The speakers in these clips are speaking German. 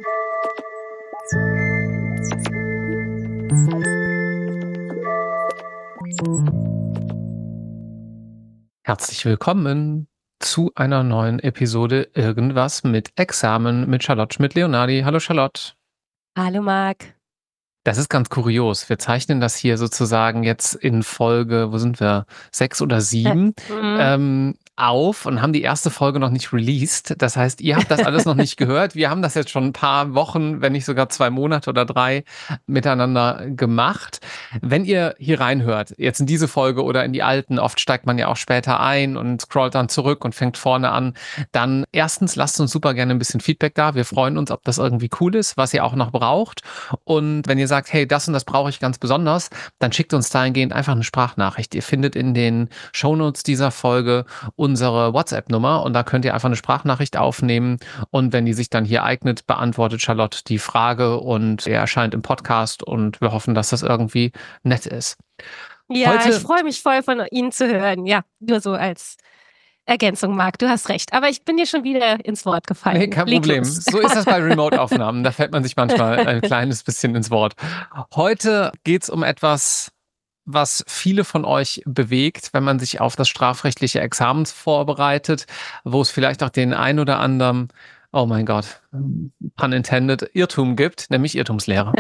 Herzlich willkommen zu einer neuen Episode Irgendwas mit Examen mit Charlotte Schmidt-Leonardi. Hallo Charlotte. Hallo Marc. Das ist ganz kurios. Wir zeichnen das hier sozusagen jetzt in Folge, wo sind wir? 6 oder 7 auf und haben die erste Folge noch nicht released. Das heißt, ihr habt das alles noch nicht gehört. Wir haben das jetzt schon ein paar Wochen, wenn nicht sogar 2 Monate oder 3 miteinander gemacht. Wenn ihr hier reinhört, jetzt in diese Folge oder in die alten, oft steigt man ja auch später ein und scrollt dann zurück und fängt vorne an, dann erstens lasst uns super gerne ein bisschen Feedback da. Wir freuen uns, ob das irgendwie cool ist, was ihr auch noch braucht. Und wenn ihr sagt, hey, das und das brauche ich ganz besonders, dann schickt uns dahingehend einfach eine Sprachnachricht. Ihr findet in den Shownotes dieser Folge unsere WhatsApp-Nummer und da könnt ihr einfach eine Sprachnachricht aufnehmen und wenn die sich dann hier eignet, beantwortet Charlotte die Frage und er erscheint im Podcast und wir hoffen, dass das irgendwie nett ist. Ja, ich freue mich voll von Ihnen zu hören. Ja, nur so als Ergänzung, Marc, du hast recht. Aber ich bin dir schon wieder ins Wort gefallen. Nee, kein Problem. So ist das bei Remote-Aufnahmen. Da fällt man sich manchmal ein kleines bisschen ins Wort. Heute geht's um etwas, was viele von euch bewegt, wenn man sich auf das strafrechtliche Examen vorbereitet, wo es vielleicht auch den ein oder anderen, oh mein Gott, pun intended, Irrtum gibt, nämlich Irrtumslehre.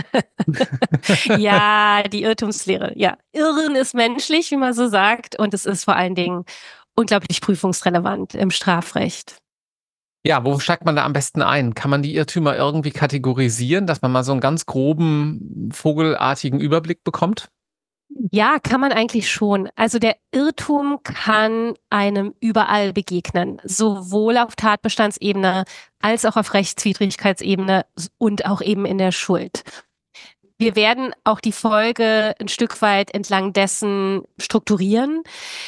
Ja, die Irrtumslehre. Ja, Irren ist menschlich, wie man so sagt, und es ist vor allen Dingen unglaublich prüfungsrelevant im Strafrecht. Ja, wo steigt man da am besten ein? Kann man die Irrtümer irgendwie kategorisieren, dass man mal so einen ganz groben, vogelartigen Überblick bekommt? Ja, kann man eigentlich schon. Also der Irrtum kann einem überall begegnen, sowohl auf Tatbestandsebene als auch auf Rechtswidrigkeitsebene und auch eben in der Schuld. Wir werden auch die Folge ein Stück weit entlang dessen strukturieren.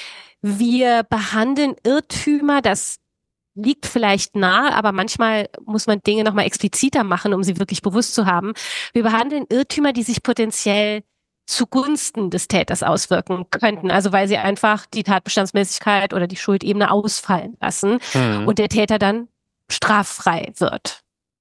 Wir behandeln Irrtümer, das liegt vielleicht nahe, aber manchmal muss man Dinge nochmal expliziter machen, um sie wirklich bewusst zu haben. Wir behandeln Irrtümer, die sich potenziell zugunsten des Täters auswirken könnten. Also weil sie einfach die Tatbestandsmäßigkeit oder die Schuldebene ausfallen lassen und der Täter dann straffrei wird.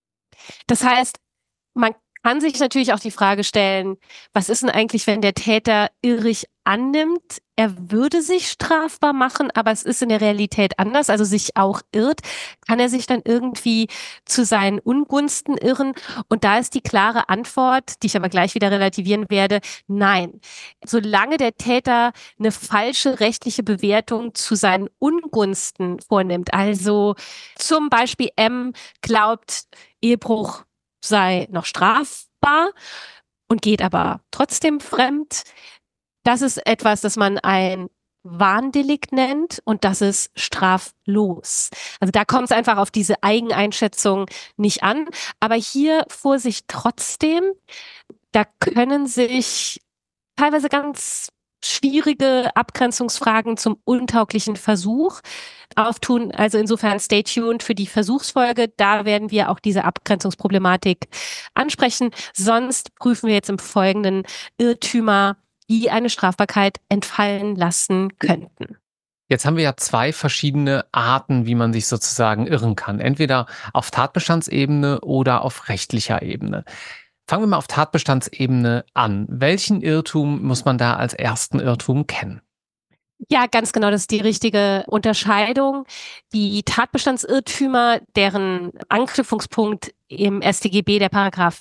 Das heißt, man kann sich natürlich auch die Frage stellen, was ist denn eigentlich, wenn der Täter irrig annimmt, er würde sich strafbar machen, aber es ist in der Realität anders, also sich auch irrt, kann er sich dann irgendwie zu seinen Ungunsten irren? Und da ist die klare Antwort, die ich aber gleich wieder relativieren werde, nein. Solange der Täter eine falsche rechtliche Bewertung zu seinen Ungunsten vornimmt, also zum Beispiel M glaubt, Ehebruch sei noch strafbar und geht aber trotzdem fremd. Das ist etwas, das man ein Warndelikt nennt und das ist straflos. Also da kommt es einfach auf diese Eigeneinschätzung nicht an. Aber hier Vorsicht trotzdem, da können sich teilweise ganz schwierige Abgrenzungsfragen zum untauglichen Versuch auftun. Also insofern stay tuned für die Versuchsfolge. Da werden wir auch diese Abgrenzungsproblematik ansprechen. Sonst prüfen wir jetzt im Folgenden Irrtümer, die eine Strafbarkeit entfallen lassen könnten. Jetzt haben wir ja 2 verschiedene Arten, wie man sich sozusagen irren kann. Entweder auf Tatbestandsebene oder auf rechtlicher Ebene. Fangen wir mal auf Tatbestandsebene an. Welchen Irrtum muss man da als ersten Irrtum kennen? Ja, ganz genau, das ist die richtige Unterscheidung. Die Tatbestandsirrtümer, deren Anknüpfungspunkt im StGB der Paragraph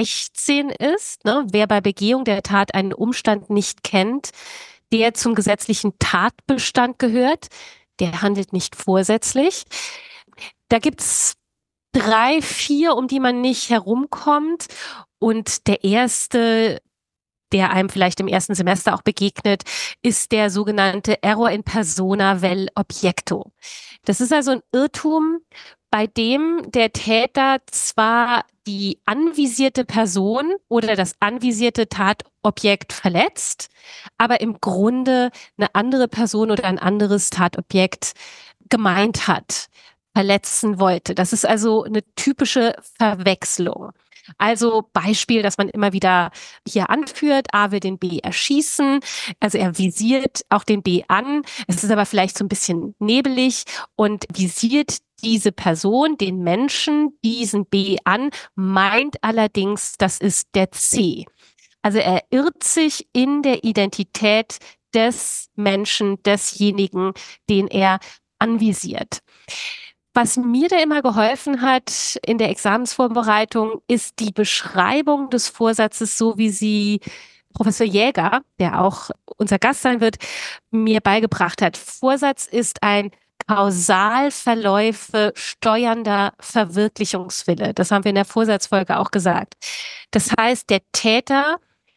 16 ist, ne, wer bei Begehung der Tat einen Umstand nicht kennt, der zum gesetzlichen Tatbestand gehört, der handelt nicht vorsätzlich. Da gibt's 3, 4, um die man nicht herumkommt. Und der erste, der einem vielleicht im ersten Semester auch begegnet, ist der sogenannte Error in persona vel objecto. Das ist also ein Irrtum, bei dem der Täter zwar die anvisierte Person oder das anvisierte Tatobjekt verletzt, aber im Grunde eine andere Person oder ein anderes Tatobjekt gemeint hat, verletzen wollte. Das ist also eine typische Verwechslung. Also Beispiel, das man immer wieder hier anführt, A will den B erschießen, also er visiert auch den B an, es ist aber vielleicht so ein bisschen nebelig und visiert diese Person, den Menschen, diesen B an, meint allerdings, das ist der C. Also er irrt sich in der Identität des Menschen, desjenigen, den er anvisiert. Was mir da immer geholfen hat in der Examensvorbereitung, ist die Beschreibung des Vorsatzes, so wie sie Professor Jäger, der auch unser Gast sein wird, mir beigebracht hat. Vorsatz ist ein Kausalverläufe steuernder Verwirklichungswille. Das haben wir in der Vorsatzfolge auch gesagt. Das heißt, der Täter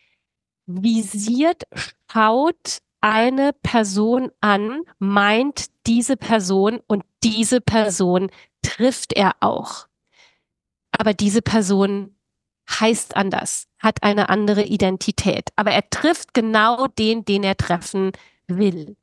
visiert, schaut eine Person an, meint diese Person und diese Person trifft er auch. Aber diese Person heißt anders, hat eine andere Identität. Aber er trifft genau den er treffen will.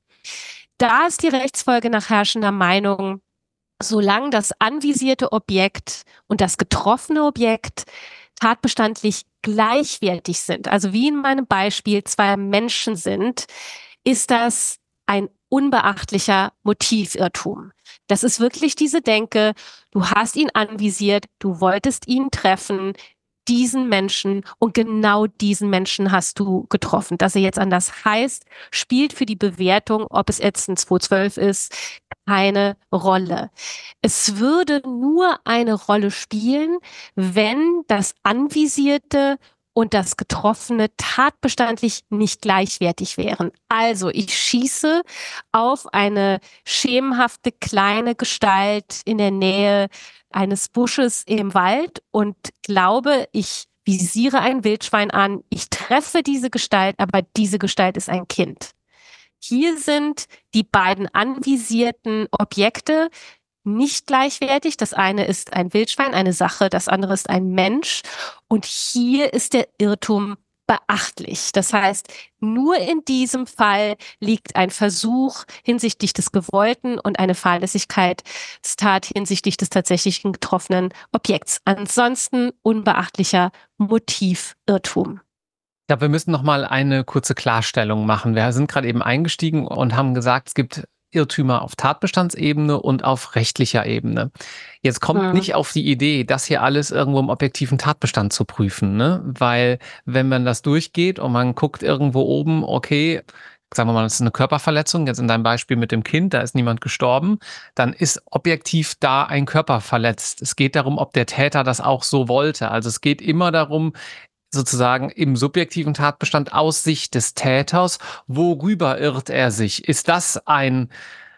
Da ist die Rechtsfolge nach herrschender Meinung, solange das anvisierte Objekt und das getroffene Objekt tatbestandlich gleichwertig sind, also wie in meinem Beispiel zwei Menschen sind, ist das ein unbeachtlicher Motivirrtum. Das ist wirklich diese Denke, du hast ihn anvisiert, du wolltest ihn treffen, diesen Menschen und genau diesen Menschen hast du getroffen. Dass er jetzt anders heißt, spielt für die Bewertung, ob es jetzt ein 212 ist, keine Rolle. Es würde nur eine Rolle spielen, wenn das Anvisierte und das Getroffene tatbestandlich nicht gleichwertig wären. Also ich schieße auf eine schemenhafte kleine Gestalt in der Nähe eines Busches im Wald und glaube, ich visiere ein Wildschwein an, ich treffe diese Gestalt, aber diese Gestalt ist ein Kind. Hier sind die beiden anvisierten Objekte nicht gleichwertig. Das eine ist ein Wildschwein, eine Sache, das andere ist ein Mensch. Und hier ist der Irrtum beachtlich. Das heißt, nur in diesem Fall liegt ein Versuch hinsichtlich des Gewollten und eine Fahrlässigkeitstat hinsichtlich des tatsächlichen getroffenen Objekts. Ansonsten unbeachtlicher Motivirrtum. Ich glaube, wir müssen noch mal eine kurze Klarstellung machen. Wir sind gerade eben eingestiegen und haben gesagt, es gibt Irrtümer auf Tatbestandsebene und auf rechtlicher Ebene. Jetzt kommt nicht auf die Idee, das hier alles irgendwo im objektiven Tatbestand zu prüfen, ne? Weil wenn man das durchgeht und man guckt irgendwo oben, okay, sagen wir mal, das ist eine Körperverletzung, jetzt in deinem Beispiel mit dem Kind, da ist niemand gestorben, dann ist objektiv da ein Körper verletzt. Es geht darum, ob der Täter das auch so wollte. Also es geht immer darum, sozusagen im subjektiven Tatbestand aus Sicht des Täters, worüber irrt er sich? Ist das ein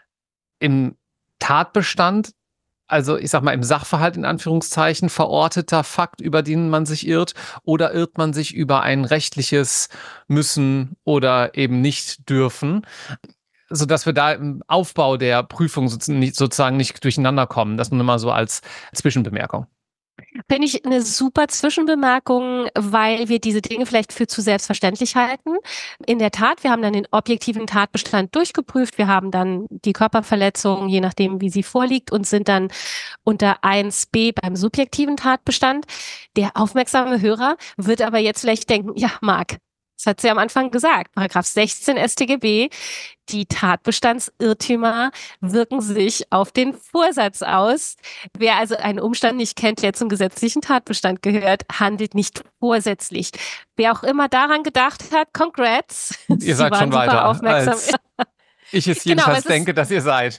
im Tatbestand, also ich sag mal im Sachverhalt in Anführungszeichen verorteter Fakt, über den man sich irrt, oder irrt man sich über ein rechtliches Müssen oder eben nicht dürfen, sodass wir da im Aufbau der Prüfung sozusagen nicht durcheinander kommen. Das nur mal so als Zwischenbemerkung. Finde ich eine super Zwischenbemerkung, weil wir diese Dinge vielleicht für zu selbstverständlich halten. In der Tat, wir haben dann den objektiven Tatbestand durchgeprüft. Wir haben dann die Körperverletzung, je nachdem, wie sie vorliegt, und sind dann unter 1b beim subjektiven Tatbestand. Der aufmerksame Hörer wird aber jetzt vielleicht denken, ja, Marc, das hat sie am Anfang gesagt, Paragraph 16 StGB, die Tatbestandsirrtümer wirken sich auf den Vorsatz aus. Wer also einen Umstand nicht kennt, der zum gesetzlichen Tatbestand gehört, handelt nicht vorsätzlich. Wer auch immer daran gedacht hat, congrats. Ihr seid schon weiter, aufmerksam. Als ich es jedenfalls denke, dass ihr seid.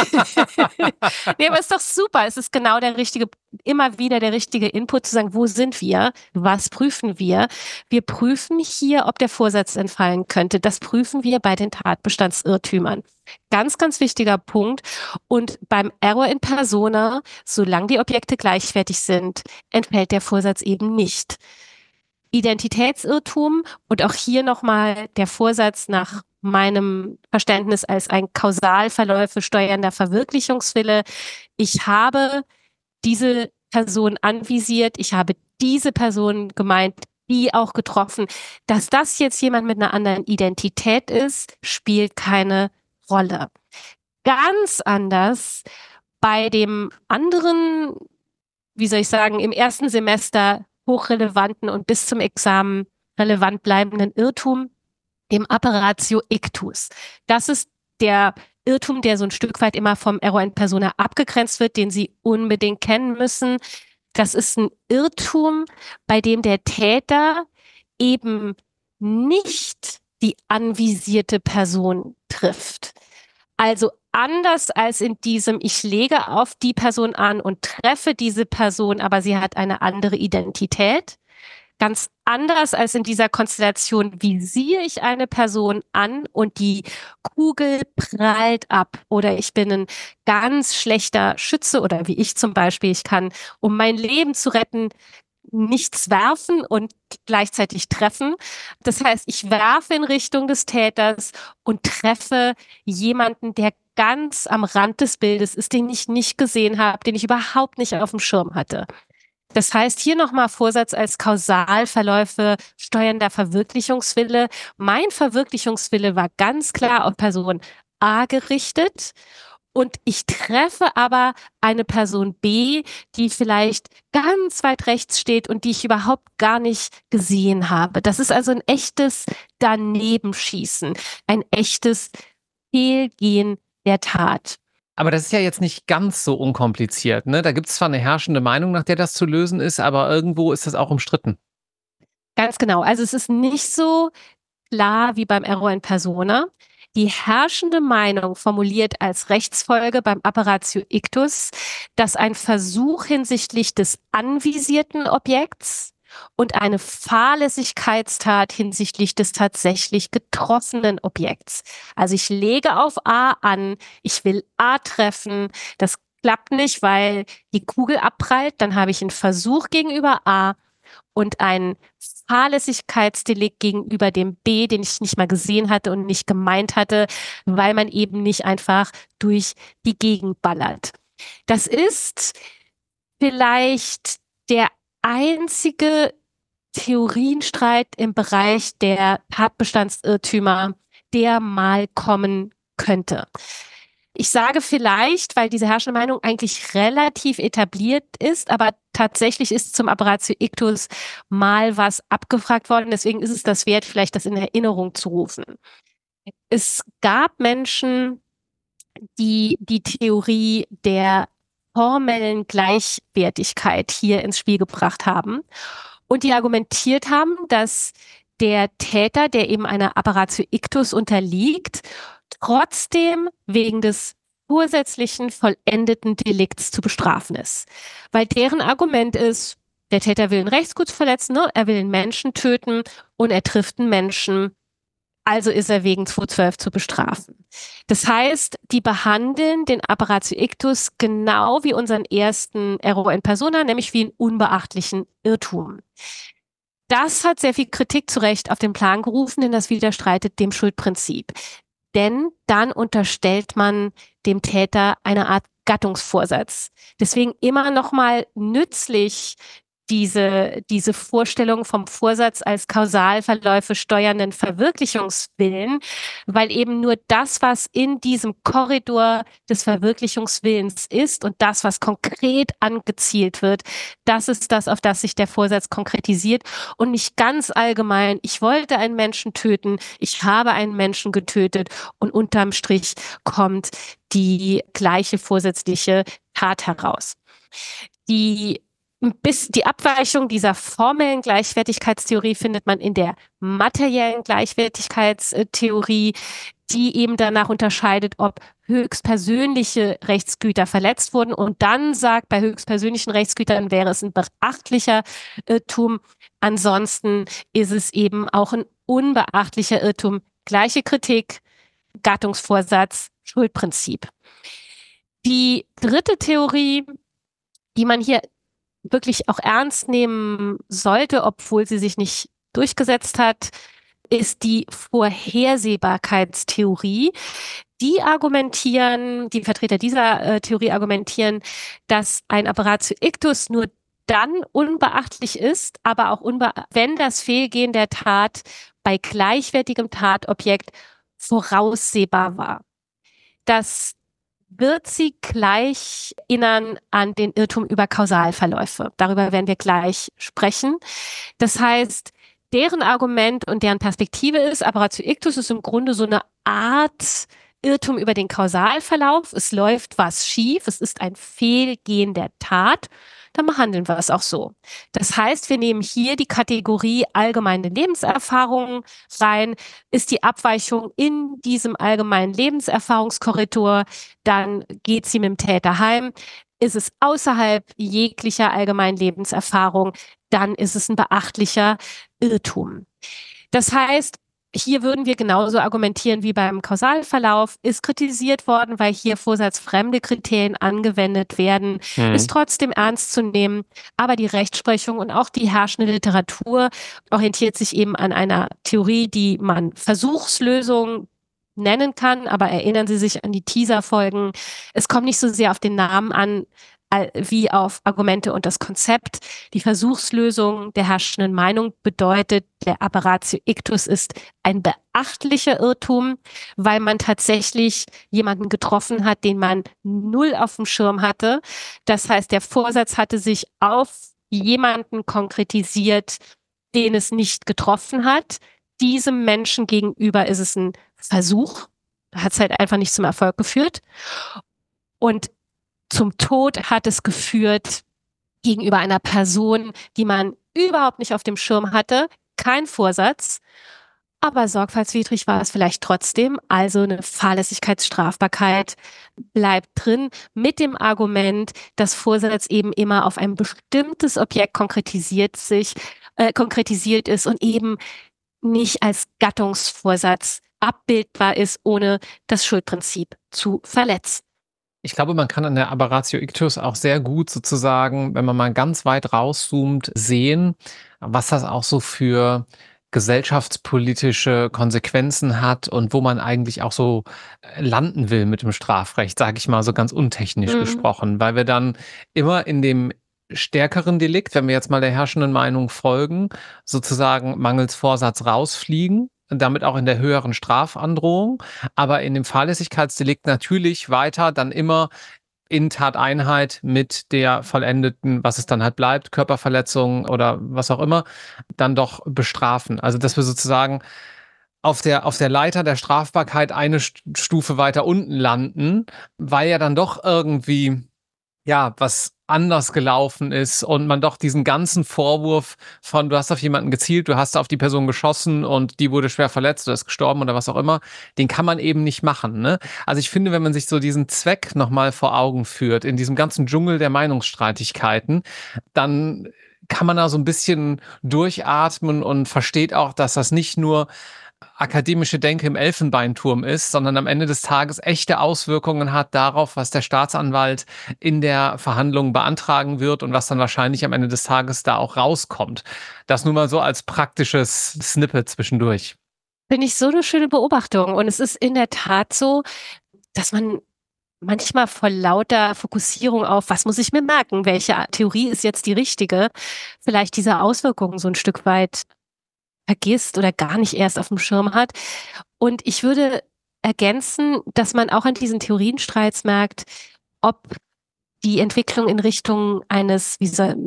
Nee, aber ist doch super. Es ist genau immer wieder der richtige Input zu sagen, wo sind wir? Was prüfen wir? Wir prüfen hier, ob der Vorsatz entfallen könnte. Das prüfen wir bei den Tatbestandsirrtümern. Ganz, ganz wichtiger Punkt. Und beim Error in persona, solange die Objekte gleichwertig sind, entfällt der Vorsatz eben nicht. Identitätsirrtum und auch hier nochmal der Vorsatz nach meinem Verständnis als ein Kausalverläufe steuernder Verwirklichungswille. Ich habe diese Person anvisiert, ich habe diese Person gemeint, die auch getroffen. Dass das jetzt jemand mit einer anderen Identität ist, spielt keine Rolle. Ganz anders bei dem anderen, wie soll ich sagen, im ersten Semester hochrelevanten und bis zum Examen relevant bleibenden Irrtum, dem Apparatio Ictus. Das ist der Irrtum, der so ein Stück weit immer vom Error in persona abgegrenzt wird, den Sie unbedingt kennen müssen. Das ist ein Irrtum, bei dem der Täter eben nicht die anvisierte Person trifft. Also anders als in diesem, ich lege auf die Person an und treffe diese Person, aber sie hat eine andere Identität. Ganz anders als in dieser Konstellation visiere ich eine Person an und die Kugel prallt ab. Oder ich bin ein ganz schlechter Schütze oder wie ich zum Beispiel, ich kann, um mein Leben zu retten, nichts werfen und gleichzeitig treffen. Das heißt, ich werfe in Richtung des Täters und treffe jemanden, der ganz am Rand des Bildes ist, den ich nicht gesehen habe, den ich überhaupt nicht auf dem Schirm hatte. Das heißt, hier nochmal Vorsatz als Kausalverläufe steuernder Verwirklichungswille. Mein Verwirklichungswille war ganz klar auf Person A gerichtet. Und ich treffe aber eine Person B, die vielleicht ganz weit rechts steht und die ich überhaupt gar nicht gesehen habe. Das ist also ein echtes Danebenschießen, ein echtes Fehlgehen der Tat. Aber das ist ja jetzt nicht ganz so unkompliziert, ne? Da gibt es zwar eine herrschende Meinung, nach der das zu lösen ist, aber irgendwo ist das auch umstritten. Ganz genau. Also es ist nicht so klar wie beim Error in persona. Die herrschende Meinung formuliert als Rechtsfolge beim Apparatio Ictus, dass ein Versuch hinsichtlich des anvisierten Objekts und eine Fahrlässigkeitstat hinsichtlich des tatsächlich getroffenen Objekts. Also ich lege auf A an, ich will A treffen, das klappt nicht, weil die Kugel abprallt, dann habe ich einen Versuch gegenüber A und ein Fahrlässigkeitsdelikt gegenüber dem B, den ich nicht mal gesehen hatte und nicht gemeint hatte, weil man eben nicht einfach durch die Gegend ballert. Das ist vielleicht der einzige Theorienstreit im Bereich der Tatbestandsirrtümer, der mal kommen könnte. Ich sage vielleicht, weil diese herrschende Meinung eigentlich relativ etabliert ist, aber tatsächlich ist zum Apparatio Ictus mal was abgefragt worden. Deswegen ist es das wert, vielleicht das in Erinnerung zu rufen. Es gab Menschen, die die Theorie der formellen Gleichwertigkeit hier ins Spiel gebracht haben und die argumentiert haben, dass der Täter, der eben einer Apparatio Ictus unterliegt, trotzdem wegen des vorsätzlichen vollendeten Delikts zu bestrafen ist. Weil deren Argument ist, der Täter will ein Rechtsgut verletzen, ne? Er will einen Menschen töten und er trifft einen Menschen, also ist er wegen 212 zu bestrafen. Das heißt, die behandeln den Apparatio Ictus genau wie unseren ersten Error in persona, nämlich wie einen unbeachtlichen Irrtum. Das hat sehr viel Kritik zu Recht auf den Plan gerufen, denn das widerstreitet dem Schuldprinzip. Denn dann unterstellt man dem Täter eine Art Gattungsvorsatz. Deswegen immer noch mal nützlich diese Vorstellung vom Vorsatz als Kausalverläufe steuernden Verwirklichungswillen, weil eben nur das, was in diesem Korridor des Verwirklichungswillens ist und das, was konkret angezielt wird, das ist das, auf das sich der Vorsatz konkretisiert und nicht ganz allgemein, ich wollte einen Menschen töten, ich habe einen Menschen getötet und unterm Strich kommt die gleiche vorsätzliche Tat heraus. Die Abweichung dieser formellen Gleichwertigkeitstheorie findet man in der materiellen Gleichwertigkeitstheorie, die eben danach unterscheidet, ob höchstpersönliche Rechtsgüter verletzt wurden und dann sagt, bei höchstpersönlichen Rechtsgütern wäre es ein beachtlicher Irrtum. Ansonsten ist es eben auch ein unbeachtlicher Irrtum. Gleiche Kritik, Gattungsvorsatz, Schuldprinzip. Die dritte Theorie, die man hier wirklich auch ernst nehmen sollte, obwohl sie sich nicht durchgesetzt hat, ist die Vorhersehbarkeitstheorie. Die Vertreter dieser Theorie argumentieren, dass ein Apparatio Ictus nur dann unbeachtlich ist, aber auch wenn das Fehlgehen der Tat bei gleichwertigem Tatobjekt voraussehbar war. Das wird sie gleich erinnern an den Irrtum über Kausalverläufe. Darüber werden wir gleich sprechen. Das heißt, deren Argument und deren Perspektive ist, Apparatio Ictus ist im Grunde so eine Art Irrtum über den Kausalverlauf. Es läuft was schief, es ist ein Fehlgehen der Tat. Dann behandeln wir es auch so. Das heißt, wir nehmen hier die Kategorie allgemeine Lebenserfahrungen rein. Ist die Abweichung in diesem allgemeinen Lebenserfahrungskorridor, dann geht sie mit dem Täter heim. Ist es außerhalb jeglicher allgemeinen Lebenserfahrung, dann ist es ein beachtlicher Irrtum. Das heißt, hier würden wir genauso argumentieren wie beim Kausalverlauf, ist kritisiert worden, weil hier vorsatzfremde Kriterien angewendet werden, ist trotzdem ernst zu nehmen, aber die Rechtsprechung und auch die herrschende Literatur orientiert sich eben an einer Theorie, die man Versuchslösung nennen kann, aber erinnern Sie sich an die Teaserfolgen. Es kommt nicht so sehr auf den Namen an, wie auf Argumente und das Konzept. Die Versuchslösung der herrschenden Meinung bedeutet, der Apparatio Ictus ist ein beachtlicher Irrtum, weil man tatsächlich jemanden getroffen hat, den man null auf dem Schirm hatte. Das heißt, der Vorsatz hatte sich auf jemanden konkretisiert, den es nicht getroffen hat. Diesem Menschen gegenüber ist es ein Versuch. Da hat es halt einfach nicht zum Erfolg geführt. Und zum Tod hat es geführt gegenüber einer Person, die man überhaupt nicht auf dem Schirm hatte. Kein Vorsatz, aber sorgfaltswidrig war es vielleicht trotzdem. Also eine Fahrlässigkeitsstrafbarkeit bleibt drin mit dem Argument, dass Vorsatz eben immer auf ein bestimmtes Objekt konkretisiert ist und eben nicht als Gattungsvorsatz abbildbar ist, ohne das Schuldprinzip zu verletzen. Ich glaube, man kann an der Aberratio Ictus auch sehr gut sozusagen, wenn man mal ganz weit rauszoomt, sehen, was das auch so für gesellschaftspolitische Konsequenzen hat und wo man eigentlich auch so landen will mit dem Strafrecht, sage ich mal so ganz untechnisch gesprochen, weil wir dann immer in dem stärkeren Delikt, wenn wir jetzt mal der herrschenden Meinung folgen, sozusagen mangels Vorsatz rausfliegen, damit auch in der höheren Strafandrohung, aber in dem Fahrlässigkeitsdelikt natürlich weiter dann immer in Tateinheit mit der vollendeten, was es dann halt bleibt, Körperverletzung oder was auch immer, dann doch bestrafen. Also, dass wir sozusagen auf der Leiter der Strafbarkeit eine Stufe weiter unten landen, weil ja dann doch irgendwie ja, was anders gelaufen ist und man doch diesen ganzen Vorwurf von, du hast auf jemanden gezielt, du hast auf die Person geschossen und die wurde schwer verletzt oder ist gestorben oder was auch immer, den kann man eben nicht machen, ne? Also ich finde, wenn man sich so diesen Zweck nochmal vor Augen führt, in diesem ganzen Dschungel der Meinungsstreitigkeiten, dann kann man da so ein bisschen durchatmen und versteht auch, dass das nicht nur akademische Denke im Elfenbeinturm ist, sondern am Ende des Tages echte Auswirkungen hat darauf, was der Staatsanwalt in der Verhandlung beantragen wird und was dann wahrscheinlich am Ende des Tages da auch rauskommt. Das nur mal so als praktisches Snippet zwischendurch. Finde ich so eine schöne Beobachtung. Und es ist in der Tat so, dass man manchmal vor lauter Fokussierung auf, was muss ich mir merken, welche Theorie ist jetzt die richtige, vielleicht diese Auswirkungen so ein Stück weit vergisst oder gar nicht erst auf dem Schirm hat. Und ich würde ergänzen, dass man auch an diesen Theorienstreits merkt, ob die Entwicklung in Richtung eines,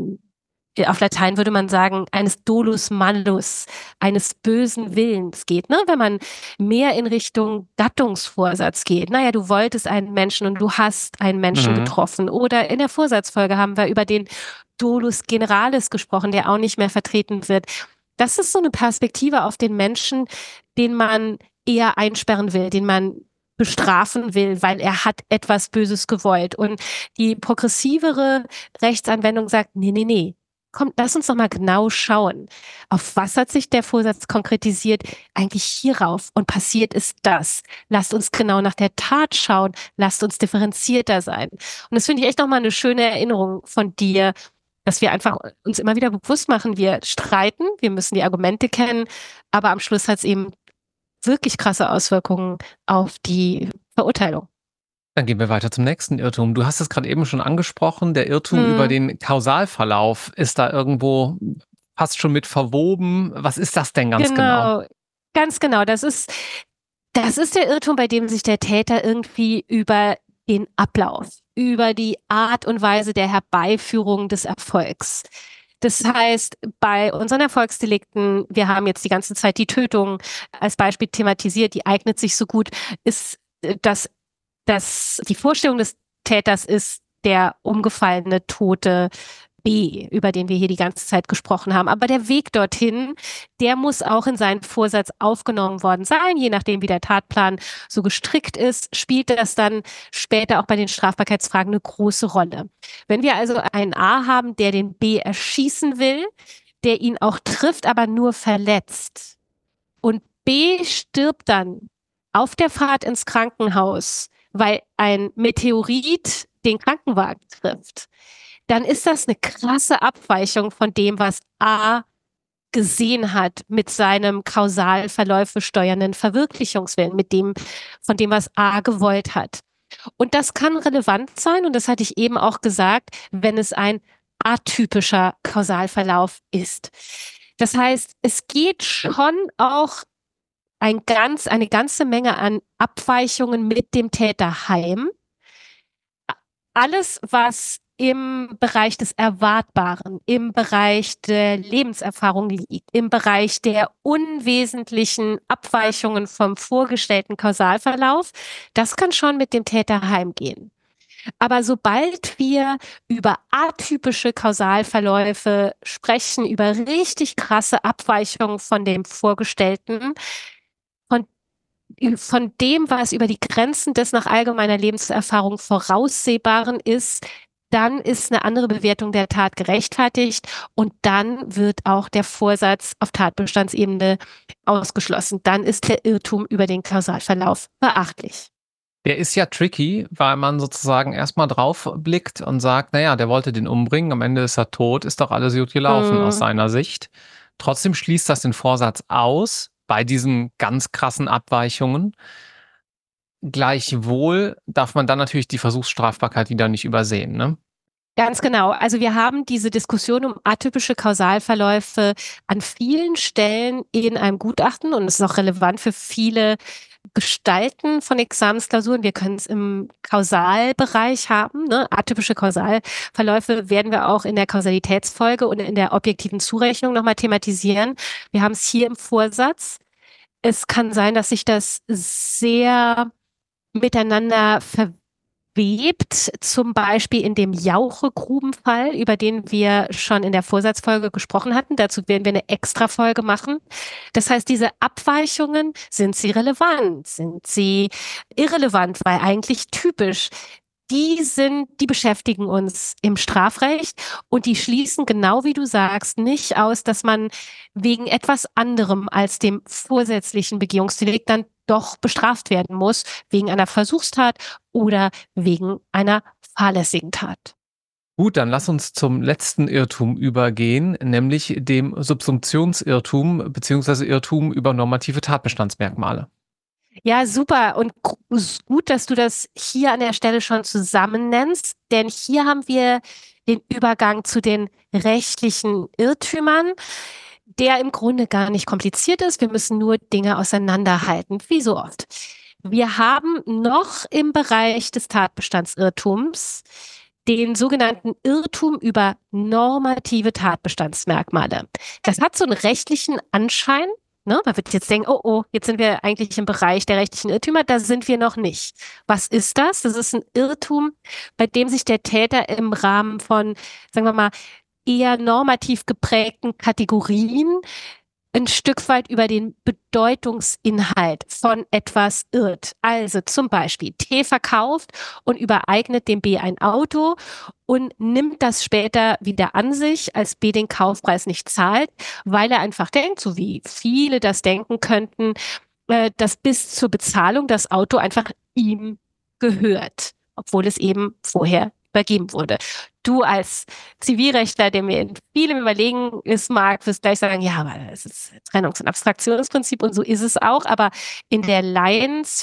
auf Latein würde man sagen, eines dolus mallus, eines bösen Willens geht, ne? Wenn man mehr in Richtung Gattungsvorsatz geht. Naja, du wolltest einen Menschen und du hast einen Menschen getroffen. Oder in der Vorsatzfolge haben wir über den Dolus generalis gesprochen, der auch nicht mehr vertreten wird. Das ist so eine Perspektive auf den Menschen, den man eher einsperren will, den man bestrafen will, weil er hat etwas Böses gewollt. Und die progressivere Rechtsanwendung sagt, nee. Komm, lass uns doch mal genau schauen. Auf was hat sich der Vorsatz konkretisiert? Eigentlich hierauf. Und passiert ist das. Lasst uns genau nach der Tat schauen. Lasst uns differenzierter sein. Und das finde ich echt nochmal eine schöne Erinnerung von dir, dass wir einfach uns immer wieder bewusst machen, wir streiten, wir müssen die Argumente kennen, aber am Schluss hat es eben wirklich krasse Auswirkungen auf die Verurteilung. Dann gehen wir weiter zum nächsten Irrtum. Du hast es gerade eben schon angesprochen, der Irrtum über den Kausalverlauf ist da irgendwo fast schon mit verwoben. Was ist das denn ganz genau? Ganz genau. Das ist der Irrtum, bei dem sich der Täter irgendwie über den Ablauf, über die Art und Weise der Herbeiführung des Erfolgs. Das heißt, bei unseren Erfolgsdelikten, wir haben jetzt die ganze Zeit die Tötung als Beispiel thematisiert, die eignet sich so gut, ist, dass die Vorstellung des Täters ist der umgefallene tote B, über den wir hier die ganze Zeit gesprochen haben. Aber der Weg dorthin, der muss auch in seinen Vorsatz aufgenommen worden sein. Je nachdem, wie der Tatplan so gestrickt ist, spielt das dann später auch bei den Strafbarkeitsfragen eine große Rolle. Wenn wir also einen A haben, der den B erschießen will, der ihn auch trifft, aber nur verletzt, und B stirbt dann auf der Fahrt ins Krankenhaus, weil ein Meteorit den Krankenwagen trifft, dann ist das eine krasse Abweichung von dem, was A gesehen hat mit seinem Kausalverläufe steuernden Verwirklichungswillen, von dem, was A gewollt hat. Und das kann relevant sein, und das hatte ich eben auch gesagt, wenn es ein atypischer Kausalverlauf ist. Das heißt, es geht schon auch eine ganze Menge an Abweichungen mit dem Täter heim. Alles, was im Bereich des Erwartbaren, im Bereich der Lebenserfahrung liegt, im Bereich der unwesentlichen Abweichungen vom vorgestellten Kausalverlauf, das kann schon mit dem Täter heimgehen. Aber sobald wir über atypische Kausalverläufe sprechen, über richtig krasse Abweichungen von dem Vorgestellten, von dem, was über die Grenzen des nach allgemeiner Lebenserfahrung Voraussehbaren ist, dann ist eine andere Bewertung der Tat gerechtfertigt, und dann wird auch der Vorsatz auf Tatbestandsebene ausgeschlossen. Dann ist der Irrtum über den Kausalverlauf beachtlich. Der ist ja tricky, weil man sozusagen erstmal drauf blickt und sagt, naja, der wollte den umbringen, am Ende ist er tot, ist doch alles gut gelaufen aus seiner Sicht. Trotzdem schließt das den Vorsatz aus bei diesen ganz krassen Abweichungen. Gleichwohl darf man dann natürlich die Versuchsstrafbarkeit wieder nicht übersehen, ne? Ganz genau. Also wir haben diese Diskussion um atypische Kausalverläufe an vielen Stellen in einem Gutachten, und es ist auch relevant für viele Gestalten von Examensklausuren. Wir können es im Kausalbereich haben, ne? Atypische Kausalverläufe werden wir auch in der Kausalitätsfolge und in der objektiven Zurechnung nochmal thematisieren. Wir haben es hier im Vorsatz. Es kann sein, dass sich das sehr miteinander verwebt, zum Beispiel in dem Jauche-Grubenfall, über den wir schon in der Vorsatzfolge gesprochen hatten. Dazu werden wir eine Extra-Folge machen. Das heißt, diese Abweichungen, sind sie relevant? Sind sie irrelevant? Weil eigentlich typisch. Die beschäftigen uns im Strafrecht, und die schließen, genau wie du sagst, nicht aus, dass man wegen etwas anderem als dem vorsätzlichen Begehungsdelikt dann doch bestraft werden muss, wegen einer Versuchstat oder wegen einer fahrlässigen Tat. Gut, dann lass uns zum letzten Irrtum übergehen, nämlich dem Subsumptionsirrtum bzw. Irrtum über normative Tatbestandsmerkmale. Ja, super. Und gut, dass du das hier an der Stelle schon zusammen nennst, denn hier haben wir den Übergang zu den rechtlichen Irrtümern, der im Grunde gar nicht kompliziert ist. Wir müssen nur Dinge auseinanderhalten, wie so oft. Wir haben noch im Bereich des Tatbestandsirrtums den sogenannten Irrtum über normative Tatbestandsmerkmale. Das hat so einen rechtlichen Anschein. Ne? Man wird jetzt denken, oh, jetzt sind wir eigentlich im Bereich der rechtlichen Irrtümer. Da sind wir noch nicht. Was ist das? Das ist ein Irrtum, bei dem sich der Täter im Rahmen von, sagen wir mal, eher normativ geprägten Kategorien ein Stück weit über den Bedeutungsinhalt von etwas irrt. Also zum Beispiel T verkauft und übereignet dem B ein Auto und nimmt das später wieder an sich, als B den Kaufpreis nicht zahlt, weil er einfach denkt, so wie viele das denken könnten, dass bis zur Bezahlung das Auto einfach ihm gehört, obwohl es eben vorher übergeben wurde. Du als Zivilrechtler, der mir in vielem überlegen ist, mag, wirst gleich sagen, ja, aber es ist Trennungs- und Abstraktionsprinzip, und so ist es auch, aber in der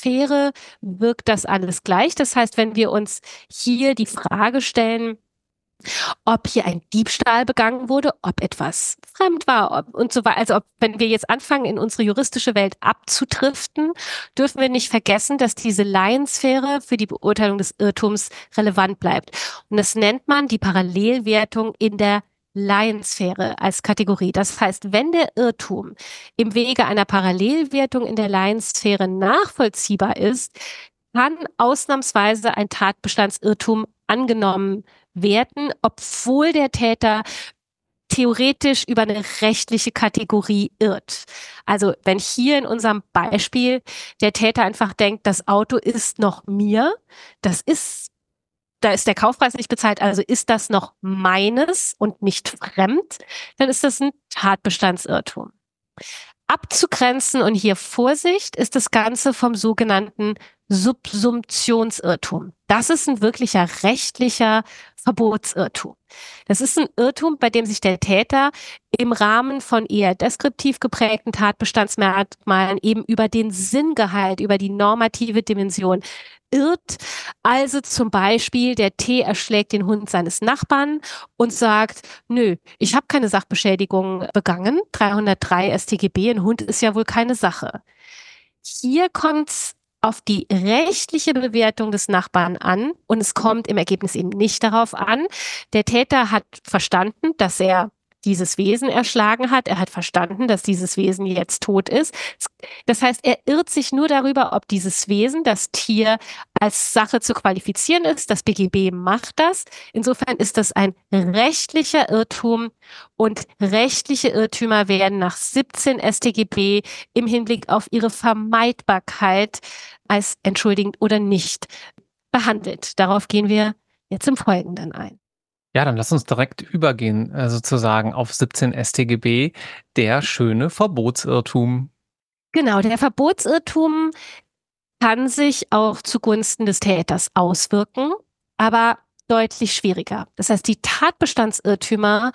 Laiensphäre wirkt das alles gleich. Das heißt, wenn wir uns hier die Frage stellen, ob hier ein Diebstahl begangen wurde, ob etwas fremd war und so weiter. Also wenn wir jetzt anfangen, in unsere juristische Welt abzudriften, dürfen wir nicht vergessen, dass diese Laiensphäre für die Beurteilung des Irrtums relevant bleibt. Und das nennt man die Parallelwertung in der Laiensphäre als Kategorie. Das heißt, wenn der Irrtum im Wege einer Parallelwertung in der Laiensphäre nachvollziehbar ist, kann ausnahmsweise ein Tatbestandsirrtum angenommen werden, obwohl der Täter theoretisch über eine rechtliche Kategorie irrt. Also wenn hier in unserem Beispiel der Täter einfach denkt, das Auto ist noch mir, da ist der Kaufpreis nicht bezahlt, also ist das noch meines und nicht fremd, dann ist das ein Tatbestandsirrtum. Abzugrenzen und hier Vorsicht ist das Ganze vom sogenannten Subsumptionsirrtum. Das ist ein wirklicher rechtlicher Verbotsirrtum. Das ist ein Irrtum, bei dem sich der Täter im Rahmen von eher deskriptiv geprägten Tatbestandsmerkmalen eben über den Sinngehalt, über die normative Dimension irrt. Also zum Beispiel, der T erschlägt den Hund seines Nachbarn und sagt, nö, ich habe keine Sachbeschädigung begangen. 303 StGB, ein Hund ist ja wohl keine Sache. Hier kommt es auf die rechtliche Bewertung des Nachbarn an und es kommt im Ergebnis eben nicht darauf an. Der Täter hat verstanden, dass er dieses Wesen erschlagen hat. Er hat verstanden, dass dieses Wesen jetzt tot ist. Das heißt, er irrt sich nur darüber, ob dieses Wesen, das Tier, als Sache zu qualifizieren ist. Das BGB macht das. Insofern ist das ein rechtlicher Irrtum und rechtliche Irrtümer werden nach 17 StGB im Hinblick auf ihre Vermeidbarkeit als entschuldigend oder nicht behandelt. Darauf gehen wir jetzt im Folgenden ein. Ja, dann lass uns direkt übergehen, sozusagen auf 17 StGB, der schöne Verbotsirrtum. Genau, der Verbotsirrtum kann sich auch zugunsten des Täters auswirken, aber deutlich schwieriger. Das heißt, die Tatbestandsirrtümer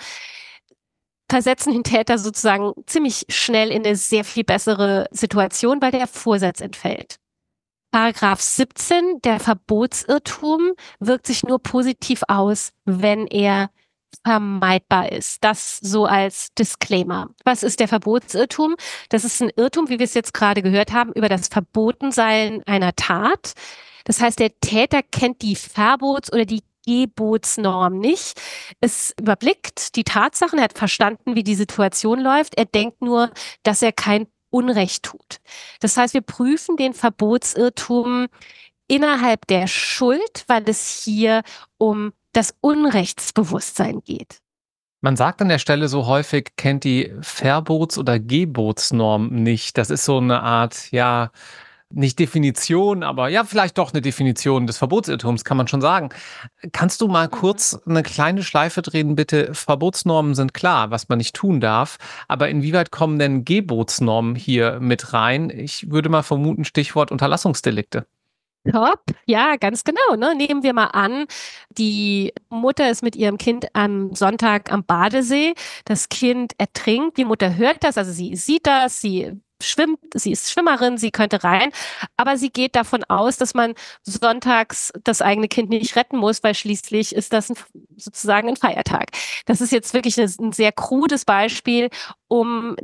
versetzen den Täter sozusagen ziemlich schnell in eine sehr viel bessere Situation, weil der Vorsatz entfällt. Paragraph 17, der Verbotsirrtum, wirkt sich nur positiv aus, wenn er vermeidbar ist. Das so als Disclaimer. Was ist der Verbotsirrtum? Das ist ein Irrtum, wie wir es jetzt gerade gehört haben, über das Verbotensein einer Tat. Das heißt, der Täter kennt die Verbots- oder die Gebotsnorm nicht. Es überblickt die Tatsachen, er hat verstanden, wie die Situation läuft. Er denkt nur, dass er kein Unrecht tut. Das heißt, wir prüfen den Verbotsirrtum innerhalb der Schuld, weil es hier um das Unrechtsbewusstsein geht. Man sagt an der Stelle so häufig, kennt die Verbots- oder Gebotsnorm nicht. Das ist so eine Art, ja, nicht Definition, aber ja, vielleicht doch eine Definition des Verbotsirrtums, kann man schon sagen. Kannst du mal kurz eine kleine Schleife drehen, bitte? Verbotsnormen sind klar, was man nicht tun darf, aber inwieweit kommen denn Gebotsnormen hier mit rein? Ich würde mal vermuten, Stichwort Unterlassungsdelikte. Top, ja, ganz genau. Ne? Nehmen wir mal an, die Mutter ist mit ihrem Kind am Sonntag am Badesee. Das Kind ertrinkt. Die Mutter hört das, also sie sieht das, sie schwimmt, sie ist Schwimmerin, sie könnte rein. Aber sie geht davon aus, dass man sonntags das eigene Kind nicht retten muss, weil schließlich ist das sozusagen ein Feiertag. Das ist jetzt wirklich ein sehr krudes Beispiel, um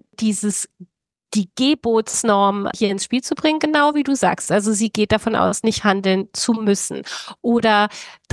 die Gebotsnorm hier ins Spiel zu bringen, genau wie du sagst. Also sie geht davon aus, nicht handeln zu müssen. Oder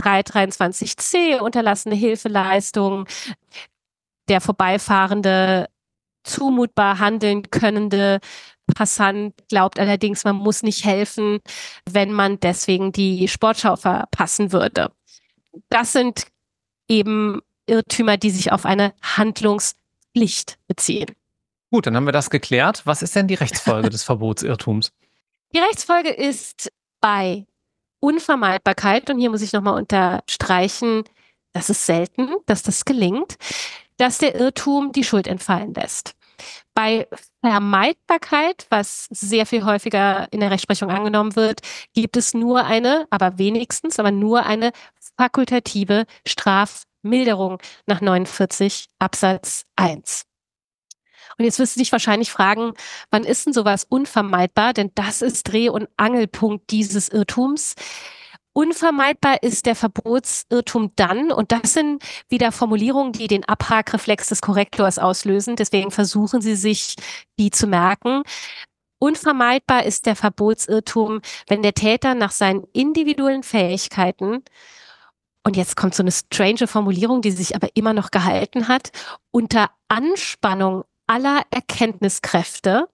323c, unterlassene Hilfeleistung, der vorbeifahrende, zumutbar handeln könnende Passant glaubt allerdings, man muss nicht helfen, wenn man deswegen die Sportschau verpassen würde. Das sind eben Irrtümer, die sich auf eine Handlungspflicht beziehen. Gut, dann haben wir das geklärt. Was ist denn die Rechtsfolge des Verbotsirrtums? Die Rechtsfolge ist bei Unvermeidbarkeit, und hier muss ich nochmal unterstreichen, das ist selten, dass das gelingt, dass der Irrtum die Schuld entfallen lässt. Bei Vermeidbarkeit, was sehr viel häufiger in der Rechtsprechung angenommen wird, gibt es nur aber nur eine fakultative Strafmilderung nach 49 Absatz 1. Und jetzt wirst du dich wahrscheinlich fragen, wann ist denn sowas unvermeidbar? Denn das ist Dreh- und Angelpunkt dieses Irrtums. Unvermeidbar ist der Verbotsirrtum dann, und das sind wieder Formulierungen, die den Abhakreflex des Korrektors auslösen, deswegen versuchen Sie sich, die zu merken. Unvermeidbar ist der Verbotsirrtum, wenn der Täter nach seinen individuellen Fähigkeiten, und jetzt kommt so eine strange Formulierung, die sich aber immer noch gehalten hat, unter Anspannung aller Erkenntniskräfte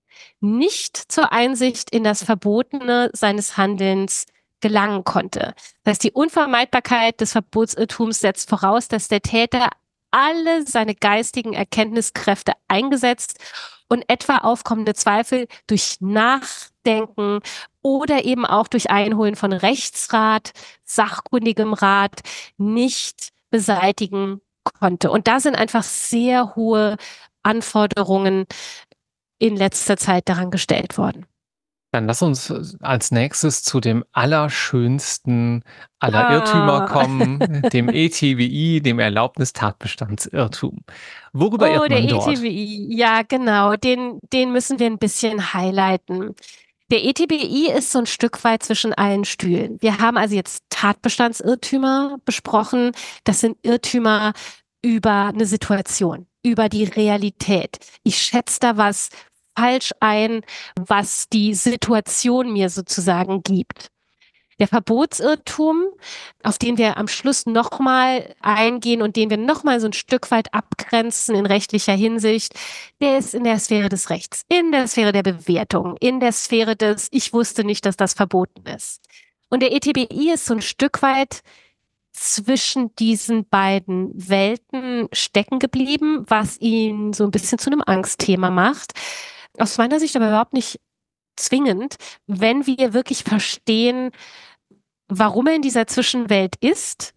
nicht zur Einsicht in das Verbotene seines Handelns gelangen konnte. Das heißt, die Unvermeidbarkeit des Verbotsirrtums setzt voraus, dass der Täter alle seine geistigen Erkenntniskräfte eingesetzt und etwa aufkommende Zweifel durch Nachdenken oder eben auch durch Einholen von Rechtsrat, sachkundigem Rat nicht beseitigen konnte. Und da sind einfach sehr hohe Anforderungen in letzter Zeit daran gestellt worden. Dann lass uns als nächstes zu dem allerschönsten aller Irrtümer kommen, dem ETWI, dem Erlaubnistatbestandsirrtum. Worüber Oh, irrt der man dort? ETBI, ja genau, den müssen wir ein bisschen highlighten. Der ETBI ist so ein Stück weit zwischen allen Stühlen. Wir haben also jetzt Tatbestandsirrtümer besprochen. Das sind Irrtümer über eine Situation, über die Realität. Ich schätze da was falsch ein, was die Situation mir sozusagen gibt. Der Verbotsirrtum, auf den wir am Schluss nochmal eingehen und den wir nochmal so ein Stück weit abgrenzen in rechtlicher Hinsicht, der ist in der Sphäre des Rechts, in der Sphäre der Bewertung, in der Sphäre des Ich wusste nicht, dass das verboten ist. Und der ETBI ist so ein Stück weit zwischen diesen beiden Welten stecken geblieben, was ihn so ein bisschen zu einem Angstthema macht. Aus meiner Sicht aber überhaupt nicht zwingend, wenn wir wirklich verstehen, warum er in dieser Zwischenwelt ist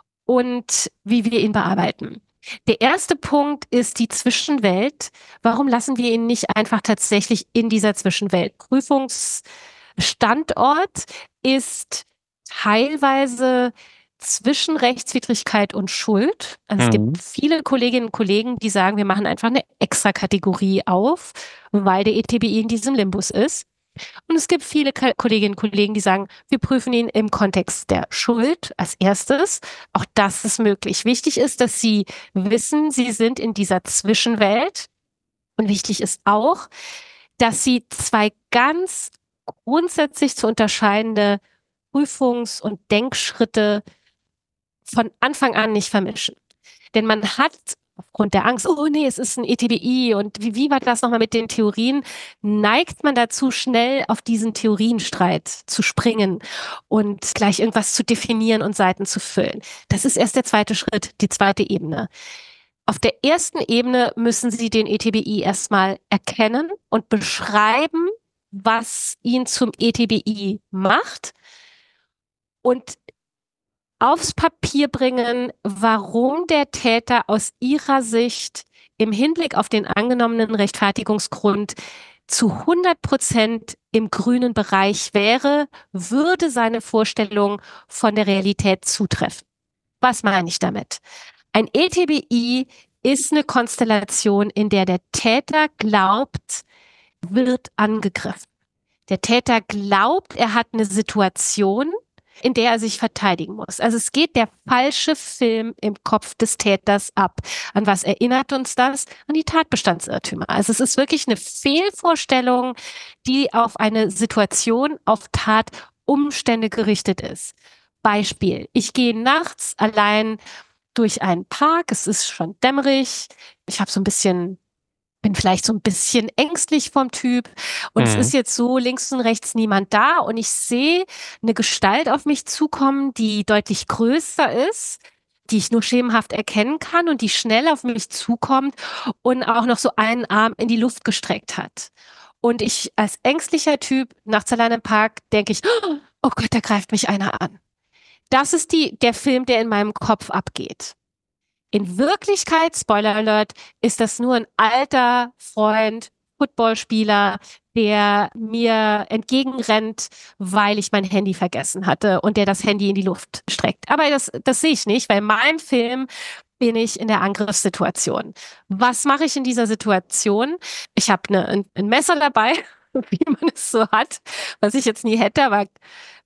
und wie wir ihn bearbeiten. Der erste Punkt ist die Zwischenwelt. Warum lassen wir ihn nicht einfach tatsächlich in dieser Zwischenwelt? Prüfungsstandort ist teilweise zwischen Rechtswidrigkeit und Schuld. Also es gibt viele Kolleginnen und Kollegen, die sagen, wir machen einfach eine Extra-Kategorie auf, weil der ETBI in diesem Limbus ist. Und es gibt viele Kolleginnen und Kollegen, die sagen, wir prüfen ihn im Kontext der Schuld als erstes. Auch das ist möglich. Wichtig ist, dass Sie wissen, Sie sind in dieser Zwischenwelt. Und wichtig ist auch, dass Sie zwei ganz grundsätzlich zu unterscheidende Prüfungs- und Denkschritte von Anfang an nicht vermischen. Denn man hat aufgrund der Angst, oh nee, es ist ein ETBI und wie war das nochmal mit den Theorien, neigt man dazu, schnell auf diesen Theorienstreit zu springen und gleich irgendwas zu definieren und Seiten zu füllen. Das ist erst der zweite Schritt, die zweite Ebene. Auf der ersten Ebene müssen Sie den ETBI erstmal erkennen und beschreiben, was ihn zum ETBI macht und aufs Papier bringen, warum der Täter aus Ihrer Sicht im Hinblick auf den angenommenen Rechtfertigungsgrund zu 100% im grünen Bereich wäre, würde seine Vorstellung von der Realität zutreffen. Was meine ich damit? Ein ETBI ist eine Konstellation, in der der Täter glaubt, wird angegriffen. Der Täter glaubt, er hat eine Situation, in der er sich verteidigen muss. Also es geht der falsche Film im Kopf des Täters ab. An was erinnert uns das? An die Tatbestandsirrtümer. Also es ist wirklich eine Fehlvorstellung, die auf eine Situation, auf Tatumstände gerichtet ist. Beispiel: Ich gehe nachts allein durch einen Park, es ist schon dämmerig, ich habe bin vielleicht so ein bisschen ängstlich vom Typ und es ist jetzt so links und rechts niemand da und ich sehe eine Gestalt auf mich zukommen, die deutlich größer ist, die ich nur schemenhaft erkennen kann und die schnell auf mich zukommt und auch noch so einen Arm in die Luft gestreckt hat. Und ich als ängstlicher Typ nachts allein im Park denke ich, oh Gott, da greift mich einer an. Das ist der Film, der in meinem Kopf abgeht. In Wirklichkeit, Spoiler Alert, ist das nur ein alter Freund, Footballspieler, der mir entgegenrennt, weil ich mein Handy vergessen hatte und der das Handy in die Luft streckt. Aber das sehe ich nicht, weil in meinem Film bin ich in der Angriffssituation. Was mache ich in dieser Situation? Ich habe ein Messer dabei, wie man es so hat, was ich jetzt nie hätte, aber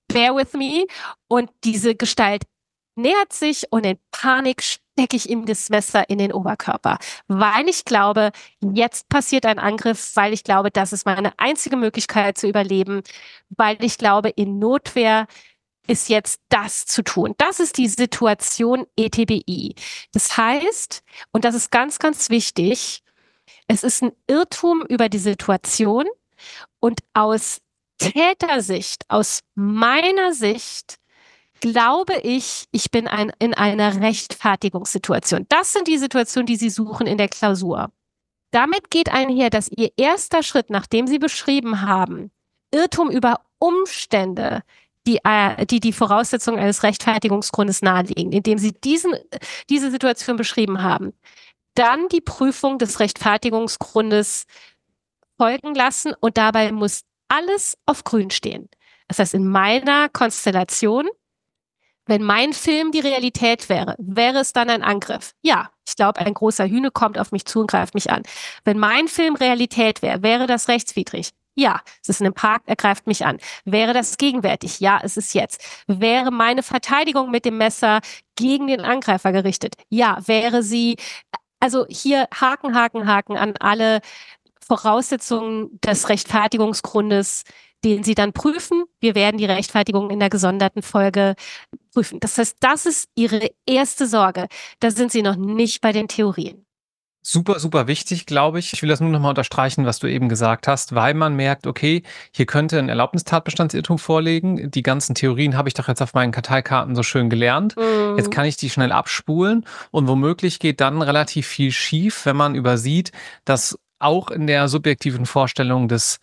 bear with me. Und diese Gestalt nähert sich und in Panik stecke ich ihm das Messer in den Oberkörper, weil ich glaube, jetzt passiert ein Angriff, weil ich glaube, das ist meine einzige Möglichkeit zu überleben, weil ich glaube, in Notwehr ist jetzt das zu tun. Das ist die Situation ETBI. Das heißt, und das ist ganz, ganz wichtig, es ist ein Irrtum über die Situation und aus Tätersicht, aus meiner Sicht, glaube ich, ich bin in einer Rechtfertigungssituation. Das sind die Situationen, die Sie suchen in der Klausur. Damit geht einher, dass Ihr erster Schritt, nachdem Sie beschrieben haben, Irrtum über Umstände, die Voraussetzungen eines Rechtfertigungsgrundes nahelegen, indem Sie diese Situation beschrieben haben, dann die Prüfung des Rechtfertigungsgrundes folgen lassen und dabei muss alles auf grün stehen. Das heißt, in meiner Konstellation, wenn mein Film die Realität wäre, wäre es dann ein Angriff? Ja, ich glaube, ein großer Hühne kommt auf mich zu und greift mich an. Wenn mein Film Realität wäre, wäre das rechtswidrig? Ja, es ist in einem Park, er greift mich an. Wäre das gegenwärtig? Ja, es ist jetzt. Wäre meine Verteidigung mit dem Messer gegen den Angreifer gerichtet? Ja, wäre sie, also hier Haken, Haken, Haken an alle Voraussetzungen des Rechtfertigungsgrundes, den Sie dann prüfen. Wir werden die Rechtfertigung in der gesonderten Folge prüfen. Das heißt, das ist Ihre erste Sorge. Da sind Sie noch nicht bei den Theorien. Super, super wichtig, glaube ich. Ich will das nur noch mal unterstreichen, was du eben gesagt hast, weil man merkt, okay, hier könnte ein Erlaubnistatbestandsirrtum vorliegen. Die ganzen Theorien habe ich doch jetzt auf meinen Karteikarten so schön gelernt. Jetzt kann ich die schnell abspulen und womöglich geht dann relativ viel schief, wenn man übersieht, dass auch in der subjektiven Vorstellung des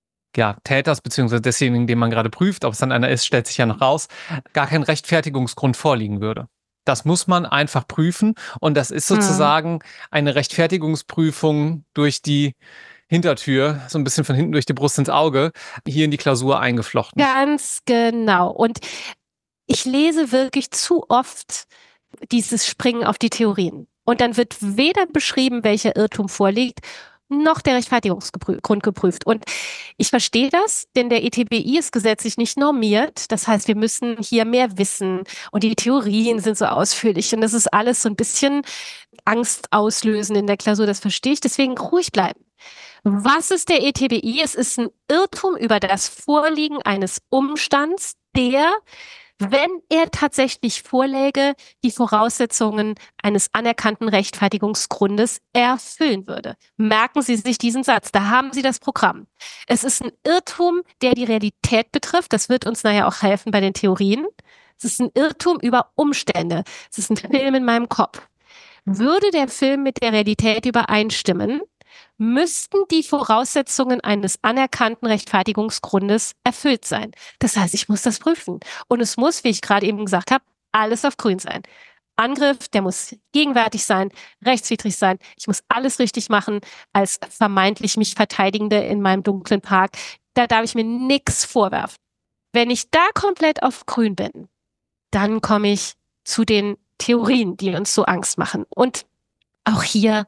Täters beziehungsweise desjenigen, den man gerade prüft, ob es dann einer ist, stellt sich ja noch raus, gar kein Rechtfertigungsgrund vorliegen würde. Das muss man einfach prüfen und das ist sozusagen eine Rechtfertigungsprüfung durch die Hintertür, so ein bisschen von hinten durch die Brust ins Auge, hier in die Klausur eingeflochten. Ganz genau. Und ich lese wirklich zu oft dieses Springen auf die Theorien. Und dann wird weder beschrieben, welcher Irrtum vorliegt, noch der Rechtfertigungsgrund geprüft. Und ich verstehe das, denn der ETBI ist gesetzlich nicht normiert. Das heißt, wir müssen hier mehr wissen und die Theorien sind so ausführlich und das ist alles so ein bisschen Angst auslösen in der Klausur. Das verstehe ich. Deswegen ruhig bleiben. Was ist der ETBI? Es ist ein Irrtum über das Vorliegen eines Umstands, der, wenn er tatsächlich vorläge, die Voraussetzungen eines anerkannten Rechtfertigungsgrundes erfüllen würde. Merken Sie sich diesen Satz, da haben Sie das Programm. Es ist ein Irrtum, der die Realität betrifft, das wird uns nachher auch helfen bei den Theorien. Es ist ein Irrtum über Umstände, es ist ein Film in meinem Kopf. Würde der Film mit der Realität übereinstimmen, müssten die Voraussetzungen eines anerkannten Rechtfertigungsgrundes erfüllt sein. Das heißt, ich muss das prüfen. Und es muss, wie ich gerade eben gesagt habe, alles auf grün sein. Angriff, der muss gegenwärtig sein, rechtswidrig sein. Ich muss alles richtig machen als vermeintlich mich Verteidigende in meinem dunklen Park. Da darf ich mir nichts vorwerfen. Wenn ich da komplett auf grün bin, dann komme ich zu den Theorien, die uns so Angst machen. Und auch hier,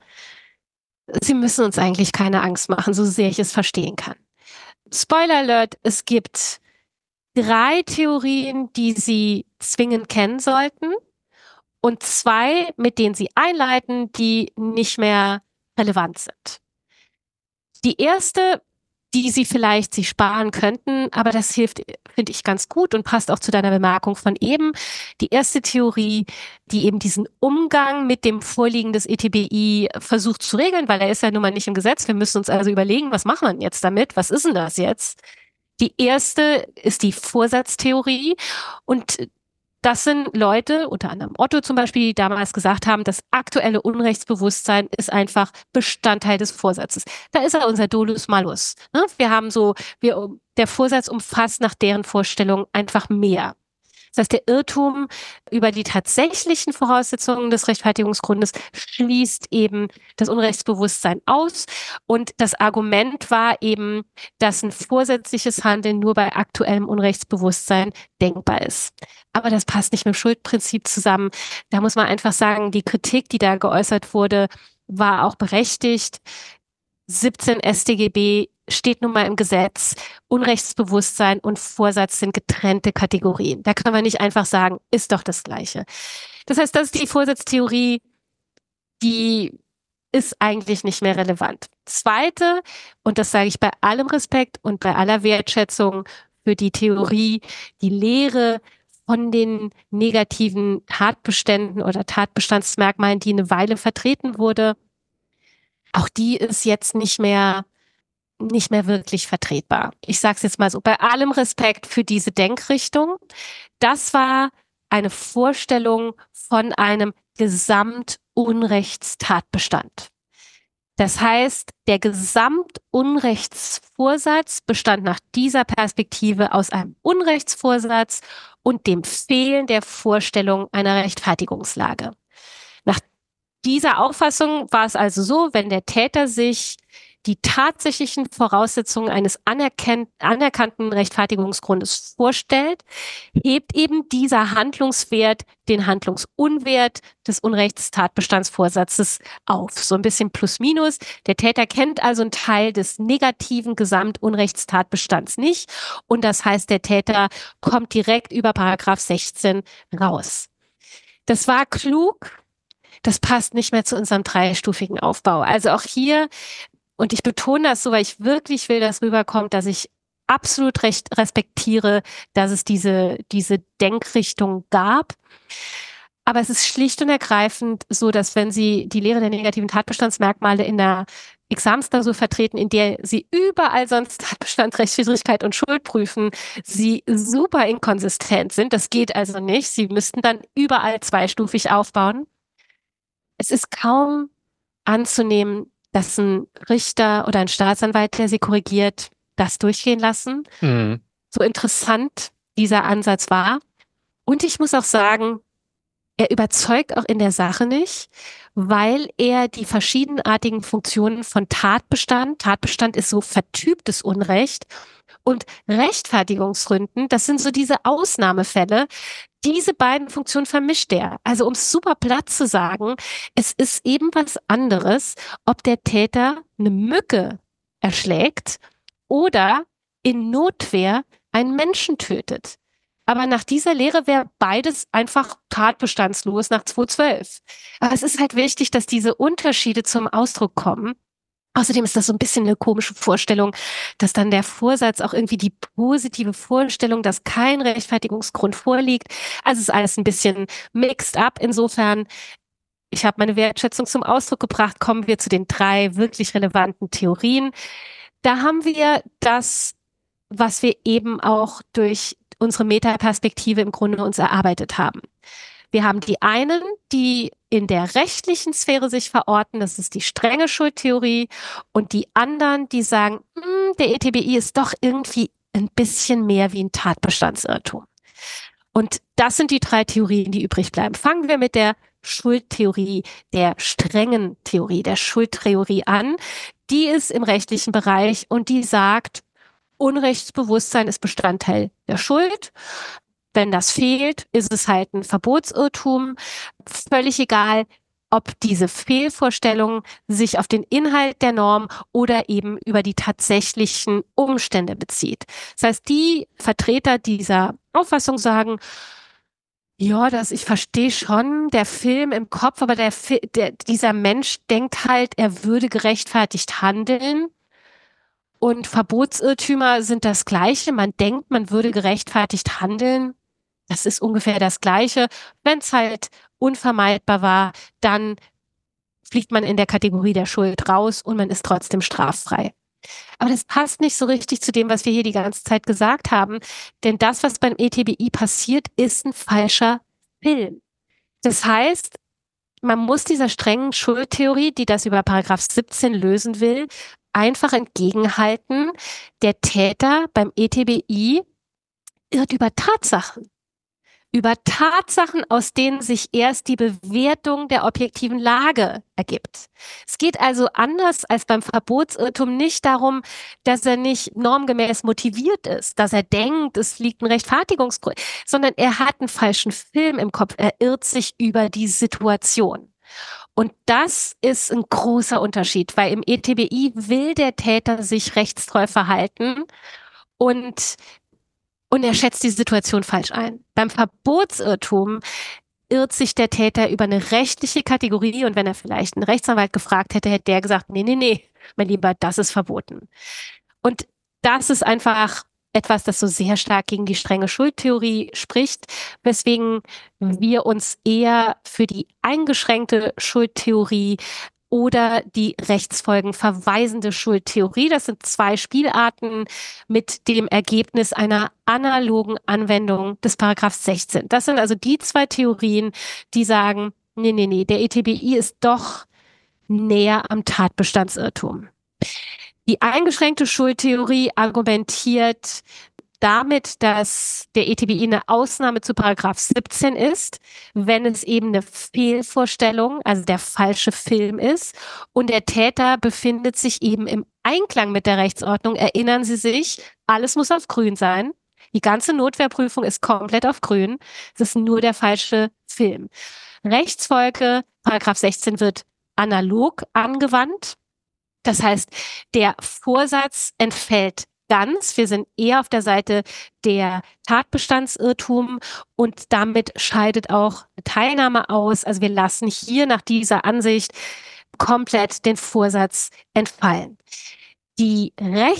Sie müssen uns eigentlich keine Angst machen, so sehr ich es verstehen kann. Spoiler Alert, es gibt 3 Theorien, die Sie zwingend kennen sollten und 2, mit denen Sie einleiten, die nicht mehr relevant sind. Die erste, die Sie vielleicht sich sparen könnten, aber das hilft, finde ich, ganz gut und passt auch zu deiner Bemerkung von eben. Die erste Theorie, die eben diesen Umgang mit dem Vorliegen des ETBI versucht zu regeln, weil er ist ja nun mal nicht im Gesetz. Wir müssen uns also überlegen, was machen wir denn jetzt damit? Was ist denn das jetzt? Die erste ist die Vorsatztheorie und das sind Leute, unter anderem Otto zum Beispiel, die damals gesagt haben, das aktuelle Unrechtsbewusstsein ist einfach Bestandteil des Vorsatzes. Da ist ja unser Dolus Malus. Ne? Der Vorsatz umfasst nach deren Vorstellung einfach mehr. Das heißt, der Irrtum über die tatsächlichen Voraussetzungen des Rechtfertigungsgrundes schließt eben das Unrechtsbewusstsein aus. Und das Argument war eben, dass ein vorsätzliches Handeln nur bei aktuellem Unrechtsbewusstsein denkbar ist. Aber das passt nicht mit dem Schuldprinzip zusammen. Da muss man einfach sagen, die Kritik, die da geäußert wurde, war auch berechtigt. 17 StGB steht nun mal im Gesetz, Unrechtsbewusstsein und Vorsatz sind getrennte Kategorien. Da kann man nicht einfach sagen, ist doch das Gleiche. Das heißt, das ist die Vorsatztheorie, die ist eigentlich nicht mehr relevant. Zweite, und das sage ich bei allem Respekt und bei aller Wertschätzung für die Theorie, die Lehre von den negativen Tatbeständen oder Tatbestandsmerkmalen, die eine Weile vertreten wurde, auch die ist jetzt nicht mehr wirklich vertretbar. Ich sage es jetzt mal so, bei allem Respekt für diese Denkrichtung, das war eine Vorstellung von einem Gesamtunrechtstatbestand. Das heißt, der Gesamtunrechtsvorsatz bestand nach dieser Perspektive aus einem Unrechtsvorsatz und dem Fehlen der Vorstellung einer Rechtfertigungslage. Nach dieser Auffassung war es also so, wenn der Täter sich die tatsächlichen Voraussetzungen eines anerkannten Rechtfertigungsgrundes vorstellt, hebt eben dieser Handlungswert den Handlungsunwert des Unrechtstatbestandsvorsatzes auf. So ein bisschen plus minus. Der Täter kennt also einen Teil des negativen Gesamtunrechtstatbestands nicht. Und das heißt, der Täter kommt direkt über Paragraph 16 raus. Das war klug. Das passt nicht mehr zu unserem dreistufigen Aufbau. Also auch hier, und ich betone das so, weil ich wirklich will, dass rüberkommt, dass ich absolut respektiere, dass es diese Denkrichtung gab. Aber es ist schlicht und ergreifend so, dass wenn Sie die Lehre der negativen Tatbestandsmerkmale in der Examensklausur vertreten, in der Sie überall sonst Tatbestand, Rechtswidrigkeit und Schuld prüfen, Sie super inkonsistent sind. Das geht also nicht. Sie müssten dann überall zweistufig aufbauen. Es ist kaum anzunehmen, dass ein Richter oder ein Staatsanwalt, der sie korrigiert, das durchgehen lassen. Mhm. So interessant dieser Ansatz war. Und ich muss auch sagen, er überzeugt auch in der Sache nicht, weil er die verschiedenartigen Funktionen von Tatbestand ist so vertyptes Unrecht, und Rechtfertigungsgründen, das sind so diese Ausnahmefälle. Diese beiden Funktionen vermischt er. Also um es super platt zu sagen, es ist eben was anderes, ob der Täter eine Mücke erschlägt oder in Notwehr einen Menschen tötet. Aber nach dieser Lehre wäre beides einfach tatbestandslos nach 212. Aber es ist halt wichtig, dass diese Unterschiede zum Ausdruck kommen. Außerdem ist das so ein bisschen eine komische Vorstellung, dass dann der Vorsatz auch irgendwie die positive Vorstellung, dass kein Rechtfertigungsgrund vorliegt. Also es ist alles ein bisschen mixed up. Insofern, ich habe meine Wertschätzung zum Ausdruck gebracht. Kommen wir zu den 3 wirklich relevanten Theorien. Da haben wir das, was wir eben auch durch unsere Metaperspektive im Grunde uns erarbeitet haben. Wir haben die einen, die in der rechtlichen Sphäre sich verorten, das ist die strenge Schuldtheorie, und die anderen, die sagen, der ETBI ist doch irgendwie ein bisschen mehr wie ein Tatbestandsirrtum. Und das sind die 3 Theorien, die übrig bleiben. Fangen wir mit der Schuldtheorie, der strengen Theorie, der Schuldtheorie an. Die ist im rechtlichen Bereich und die sagt, Unrechtsbewusstsein ist Bestandteil der Schuld. Wenn das fehlt, ist es halt ein Verbotsirrtum. Völlig egal, ob diese Fehlvorstellung sich auf den Inhalt der Norm oder eben über die tatsächlichen Umstände bezieht. Das heißt, die Vertreter dieser Auffassung sagen, ja, ich verstehe schon, der Film im Kopf, aber dieser Mensch denkt halt, er würde gerechtfertigt handeln. Und Verbotsirrtümer sind das Gleiche. Man denkt, man würde gerechtfertigt handeln. Das ist ungefähr das Gleiche. Wenn es halt unvermeidbar war, dann fliegt man in der Kategorie der Schuld raus und man ist trotzdem straffrei. Aber das passt nicht so richtig zu dem, was wir hier die ganze Zeit gesagt haben. Denn das, was beim ETBI passiert, ist ein falscher Film. Das heißt, man muss dieser strengen Schuldtheorie, die das über Paragraph 17 lösen will, einfach entgegenhalten. Der Täter beim ETBI irrt über Tatsachen. Über Tatsachen, aus denen sich erst die Bewertung der objektiven Lage ergibt. Es geht also anders als beim Verbotsirrtum nicht darum, dass er nicht normgemäß motiviert ist, dass er denkt, es liegt ein Rechtfertigungsgrund, sondern er hat einen falschen Film im Kopf, er irrt sich über die Situation. Und das ist ein großer Unterschied, weil im ETBI will der Täter sich rechtstreu verhalten und, und er schätzt die Situation falsch ein. Beim Verbotsirrtum irrt sich der Täter über eine rechtliche Kategorie und wenn er vielleicht einen Rechtsanwalt gefragt hätte, hätte der gesagt, nee, nee, nee, mein Lieber, das ist verboten. Und das ist einfach etwas, das so sehr stark gegen die strenge Schuldtheorie spricht, weswegen wir uns eher für die eingeschränkte Schuldtheorie oder die rechtsfolgenverweisende Schuldtheorie, das sind zwei Spielarten mit dem Ergebnis einer analogen Anwendung des Paragraphs 16. Das sind also die zwei Theorien, die sagen, nee, nee, nee, der ETBI ist doch näher am Tatbestandsirrtum. Die eingeschränkte Schuldtheorie argumentiert damit, dass der ETBI eine Ausnahme zu Paragraph 17 ist, wenn es eben eine Fehlvorstellung, also der falsche Film ist und der Täter befindet sich eben im Einklang mit der Rechtsordnung. Erinnern Sie sich, alles muss auf grün sein. Die ganze Notwehrprüfung ist komplett auf grün. Es ist nur der falsche Film. Rechtsfolge, Paragraph 16 wird analog angewandt. Das heißt, der Vorsatz entfällt ganz. Wir sind eher auf der Seite der Tatbestandsirrtum und damit scheidet auch Teilnahme aus. Also wir lassen hier nach dieser Ansicht komplett den Vorsatz entfallen. Die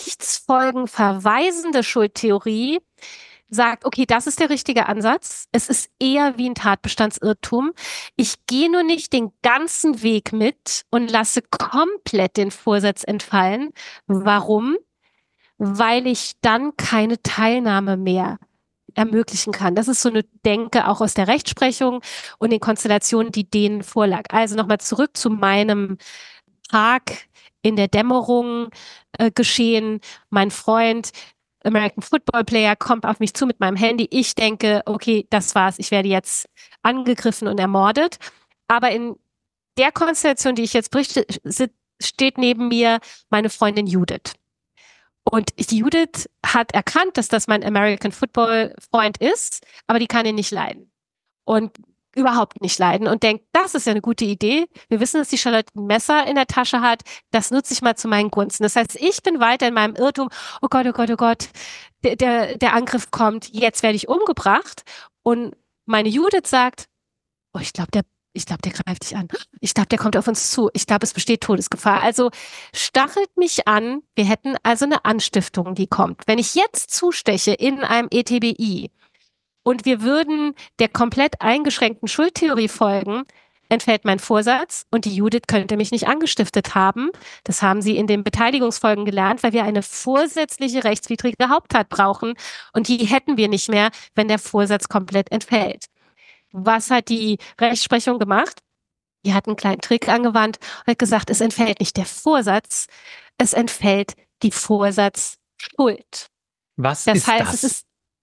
rechtsfolgenverweisende Schuldtheorie sagt, okay, das ist der richtige Ansatz. Es ist eher wie ein Tatbestandsirrtum. Ich gehe nur nicht den ganzen Weg mit und lasse komplett den Vorsatz entfallen. Warum? Weil ich dann keine Teilnahme mehr ermöglichen kann. Das ist so eine Denke auch aus der Rechtsprechung und den Konstellationen, die denen vorlag. Also nochmal zurück zu meinem Tag in der Dämmerung geschehen. Mein Freund, American Football Player, kommt auf mich zu mit meinem Handy. Ich denke, okay, das war's. Ich werde jetzt angegriffen und ermordet. Aber in der Konstellation, die ich jetzt berichte, steht neben mir meine Freundin Judith. Und Judith hat erkannt, dass das mein American Football Freund ist, aber die kann ihn nicht leiden. Und überhaupt nicht leiden und denkt, das ist ja eine gute Idee. Wir wissen, dass die Charlotte ein Messer in der Tasche hat. Das nutze ich mal zu meinen Gunsten. Das heißt, ich bin weiter in meinem Irrtum. Oh Gott, oh Gott, oh Gott. Der Angriff kommt. Jetzt werde ich umgebracht. Und meine Judith sagt, oh, ich glaube, der greift dich an. Ich glaube, der kommt auf uns zu. Ich glaube, es besteht Todesgefahr. Also stachelt mich an. Wir hätten also eine Anstiftung, die kommt. Wenn ich jetzt zusteche in einem ETBI, und wir würden der komplett eingeschränkten Schuldtheorie folgen, entfällt mein Vorsatz und die Judith könnte mich nicht angestiftet haben. Das haben sie in den Beteiligungsfolgen gelernt, weil wir eine vorsätzliche rechtswidrige Haupttat brauchen und die hätten wir nicht mehr, wenn der Vorsatz komplett entfällt. Was hat die Rechtsprechung gemacht? Die hat einen kleinen Trick angewandt und hat gesagt, es entfällt nicht der Vorsatz, es entfällt die Vorsatzschuld. Was das ist heißt, das? Es ist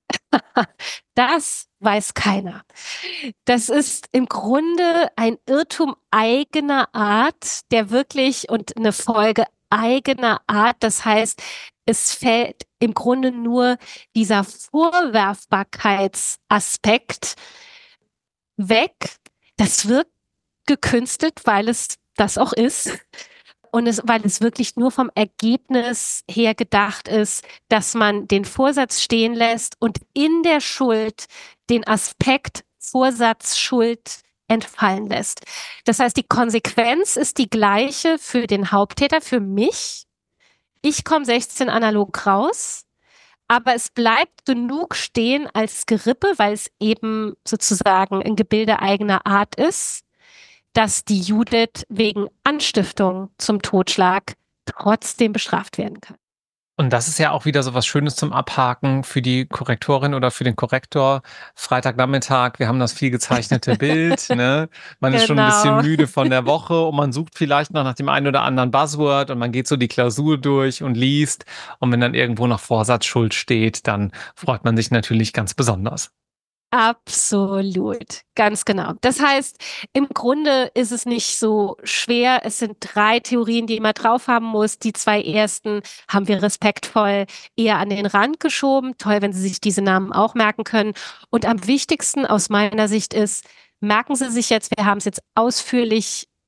das weiß keiner. Das ist im Grunde ein Irrtum eigener Art, der wirklich und eine Folge eigener Art. Das heißt, es fällt im Grunde nur dieser Vorwerfbarkeitsaspekt weg. Das wird gekünstelt, weil es das auch ist. Und weil es wirklich nur vom Ergebnis her gedacht ist, dass man den Vorsatz stehen lässt und in der Schuld den Aspekt Vorsatzschuld entfallen lässt. Das heißt, die Konsequenz ist die gleiche für den Haupttäter, für mich. Ich komme 16 analog raus, aber es bleibt genug stehen als Gerippe, weil es eben sozusagen ein Gebilde eigener Art ist, dass die Judith wegen Anstiftung zum Totschlag trotzdem bestraft werden kann. Und das ist ja auch wieder so was Schönes zum Abhaken für die Korrektorin oder für den Korrektor. Freitagnachmittag, wir haben das viel gezeichnete Bild, ne? Man ist schon ein bisschen müde von der Woche und man sucht vielleicht noch nach dem einen oder anderen Buzzword und man geht so die Klausur durch und liest. Und wenn dann irgendwo noch Vorsatzschuld steht, dann freut man sich natürlich ganz besonders. Absolut, ganz genau. Das heißt, im Grunde ist es nicht so schwer. Es sind 3 Theorien, die man drauf haben muss. Die 2 ersten haben wir respektvoll eher an den Rand geschoben. Toll, wenn Sie sich diese Namen auch merken können. Und am wichtigsten aus meiner Sicht ist, merken Sie sich jetzt, wir haben es jetzt ausführlich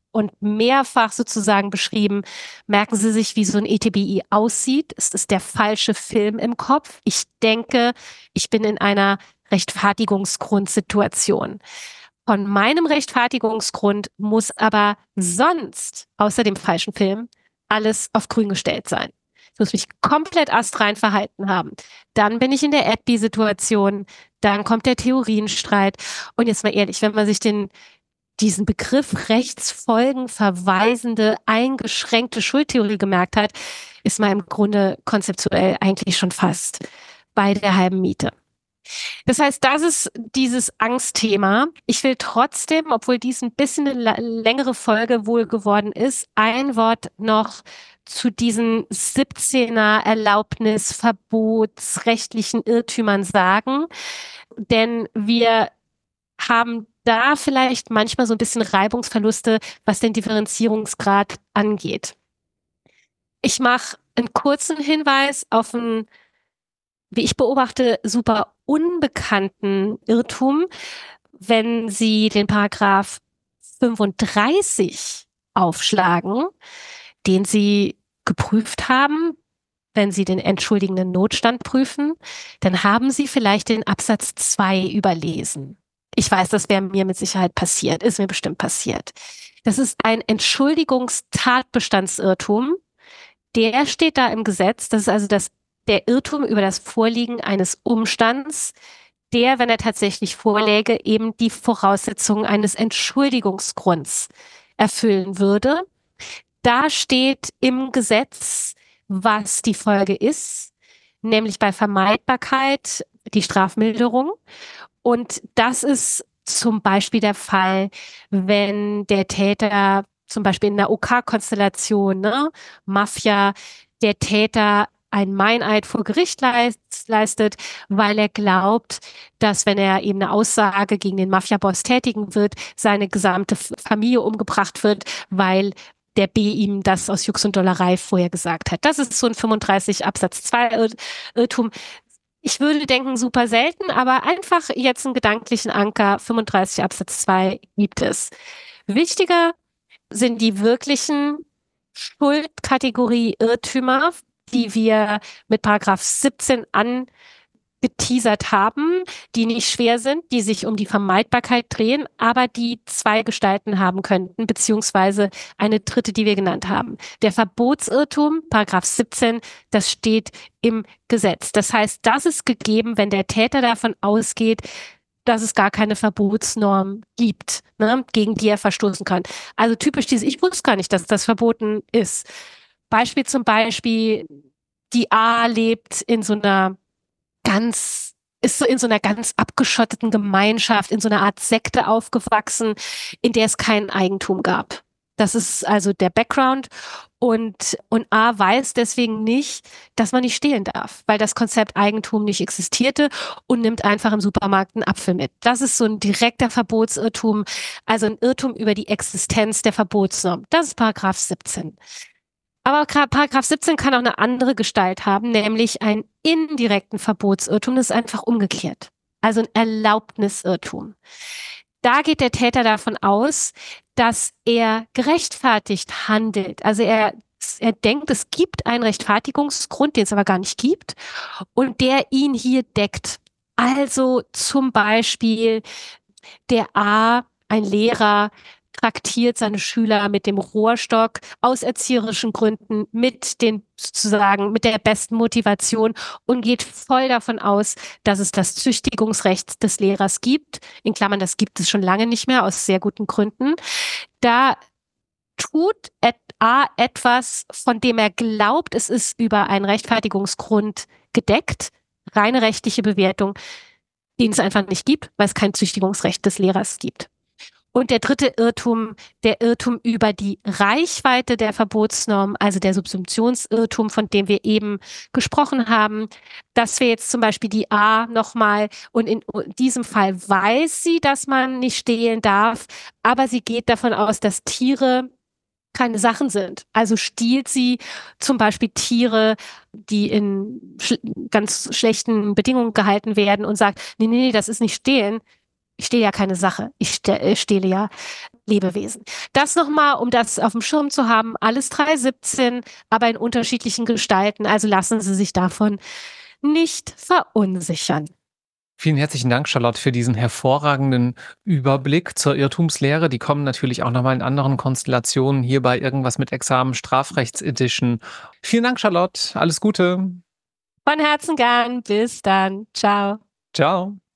und mehrfach sozusagen beschrieben. Merken Sie sich, wie so ein ETBI aussieht. Es ist der falsche Film im Kopf. Ich denke, ich bin in einer Rechtfertigungsgrundsituation. Von meinem Rechtfertigungsgrund muss aber sonst, außer dem falschen Film, alles auf grün gestellt sein. Ich muss mich komplett astrein verhalten haben. Dann bin ich in der Edby-Situation, dann kommt der Theorienstreit. Und jetzt mal ehrlich, wenn man sich diesen Begriff rechtsfolgenverweisende, eingeschränkte Schuldtheorie gemerkt hat, ist man im Grunde konzeptuell eigentlich schon fast bei der halben Miete. Das heißt, das ist dieses Angstthema. Ich will trotzdem, obwohl dies ein bisschen eine längere Folge wohl geworden ist, ein Wort noch zu diesen 17er Erlaubnis, verbotsrechtlichen Irrtümern sagen. Denn wir haben da vielleicht manchmal so ein bisschen Reibungsverluste, was den Differenzierungsgrad angeht. Ich mache einen kurzen Hinweis auf einen, wie ich beobachte, super unbekannten Irrtum, wenn Sie den Paragraph 35 aufschlagen, den Sie geprüft haben. Wenn Sie den entschuldigenden Notstand prüfen, dann haben Sie vielleicht den Absatz 2 überlesen. Ich weiß, das wäre mir mit Sicherheit passiert, ist mir bestimmt passiert. Das ist ein Entschuldigungstatbestandsirrtum. Der steht da im Gesetz. Das ist also der Irrtum über das Vorliegen eines Umstands, der, wenn er tatsächlich vorläge, eben die Voraussetzungen eines Entschuldigungsgrunds erfüllen würde. Da steht im Gesetz, was die Folge ist, nämlich bei Vermeidbarkeit die Strafmilderung. Und das ist zum Beispiel der Fall, wenn der Täter zum Beispiel in der OK-Konstellation, Mafia, der Täter ein Meineid vor Gericht leistet, weil er glaubt, dass, wenn er eben eine Aussage gegen den Mafia-Boss tätigen wird, seine gesamte Familie umgebracht wird, weil der B ihm das aus Jux und Dollerei vorher gesagt hat. Das ist so ein 35 Absatz 2 Irrtum. Ich würde denken, super selten, aber einfach jetzt einen gedanklichen Anker, 35 Absatz 2 gibt es. Wichtiger sind die wirklichen Schuldkategorie Irrtümer, die wir mit Paragraph 17 angeteasert haben, die nicht schwer sind, die sich um die Vermeidbarkeit drehen, aber die zwei Gestalten haben könnten, beziehungsweise eine dritte, die wir genannt haben. Der Verbotsirrtum, Paragraph 17, das steht im Gesetz. Das heißt, das ist gegeben, wenn der Täter davon ausgeht, dass es gar keine Verbotsnorm gibt, gegen die er verstoßen kann. Also typisch ich wusste gar nicht, dass das verboten ist. Zum Beispiel, die A lebt in so einer ganz abgeschotteten Gemeinschaft, in so einer Art Sekte aufgewachsen, in der es kein Eigentum gab. Das ist also der Background. Und A weiß deswegen nicht, dass man nicht stehlen darf, weil das Konzept Eigentum nicht existierte und nimmt einfach im Supermarkt einen Apfel mit. Das ist so ein direkter Verbotsirrtum, also ein Irrtum über die Existenz der Verbotsnorm. Das ist Paragraph 17. Aber Paragraph 17 kann auch eine andere Gestalt haben, nämlich einen indirekten Verbotsirrtum. Das ist einfach umgekehrt. Also ein Erlaubnisirrtum. Da geht der Täter davon aus, dass er gerechtfertigt handelt. Also er denkt, es gibt einen Rechtfertigungsgrund, den es aber gar nicht gibt, und der ihn hier deckt. Also zum Beispiel der A, ein Lehrer, traktiert seine Schüler mit dem Rohrstock aus erzieherischen Gründen mit der besten Motivation und geht voll davon aus, dass es das Züchtigungsrecht des Lehrers gibt. In Klammern, das gibt es schon lange nicht mehr, aus sehr guten Gründen. Da tut A etwas, von dem er glaubt, es ist über einen Rechtfertigungsgrund gedeckt, reine rechtliche Bewertung, den es einfach nicht gibt, weil es kein Züchtigungsrecht des Lehrers gibt. Und der dritte Irrtum, der Irrtum über die Reichweite der Verbotsnorm, also der Subsumptionsirrtum, von dem wir eben gesprochen haben, dass wir jetzt zum Beispiel die A nochmal, und in diesem Fall weiß sie, dass man nicht stehlen darf, aber sie geht davon aus, dass Tiere keine Sachen sind. Also stiehlt sie zum Beispiel Tiere, die in ganz schlechten Bedingungen gehalten werden, und sagt, nee, das ist nicht stehlen. Ich stehle ja keine Sache. Ich stehle ja. Lebewesen. Das nochmal, um das auf dem Schirm zu haben, alles 317, aber in unterschiedlichen Gestalten. Also lassen Sie sich davon nicht verunsichern. Vielen herzlichen Dank, Charlotte, für diesen hervorragenden Überblick zur Irrtumslehre. Die kommen natürlich auch nochmal in anderen Konstellationen hier bei irgendwas mit Examen, Strafrechts-Edition. Vielen Dank, Charlotte. Alles Gute. Von Herzen gern. Bis dann. Ciao. Ciao.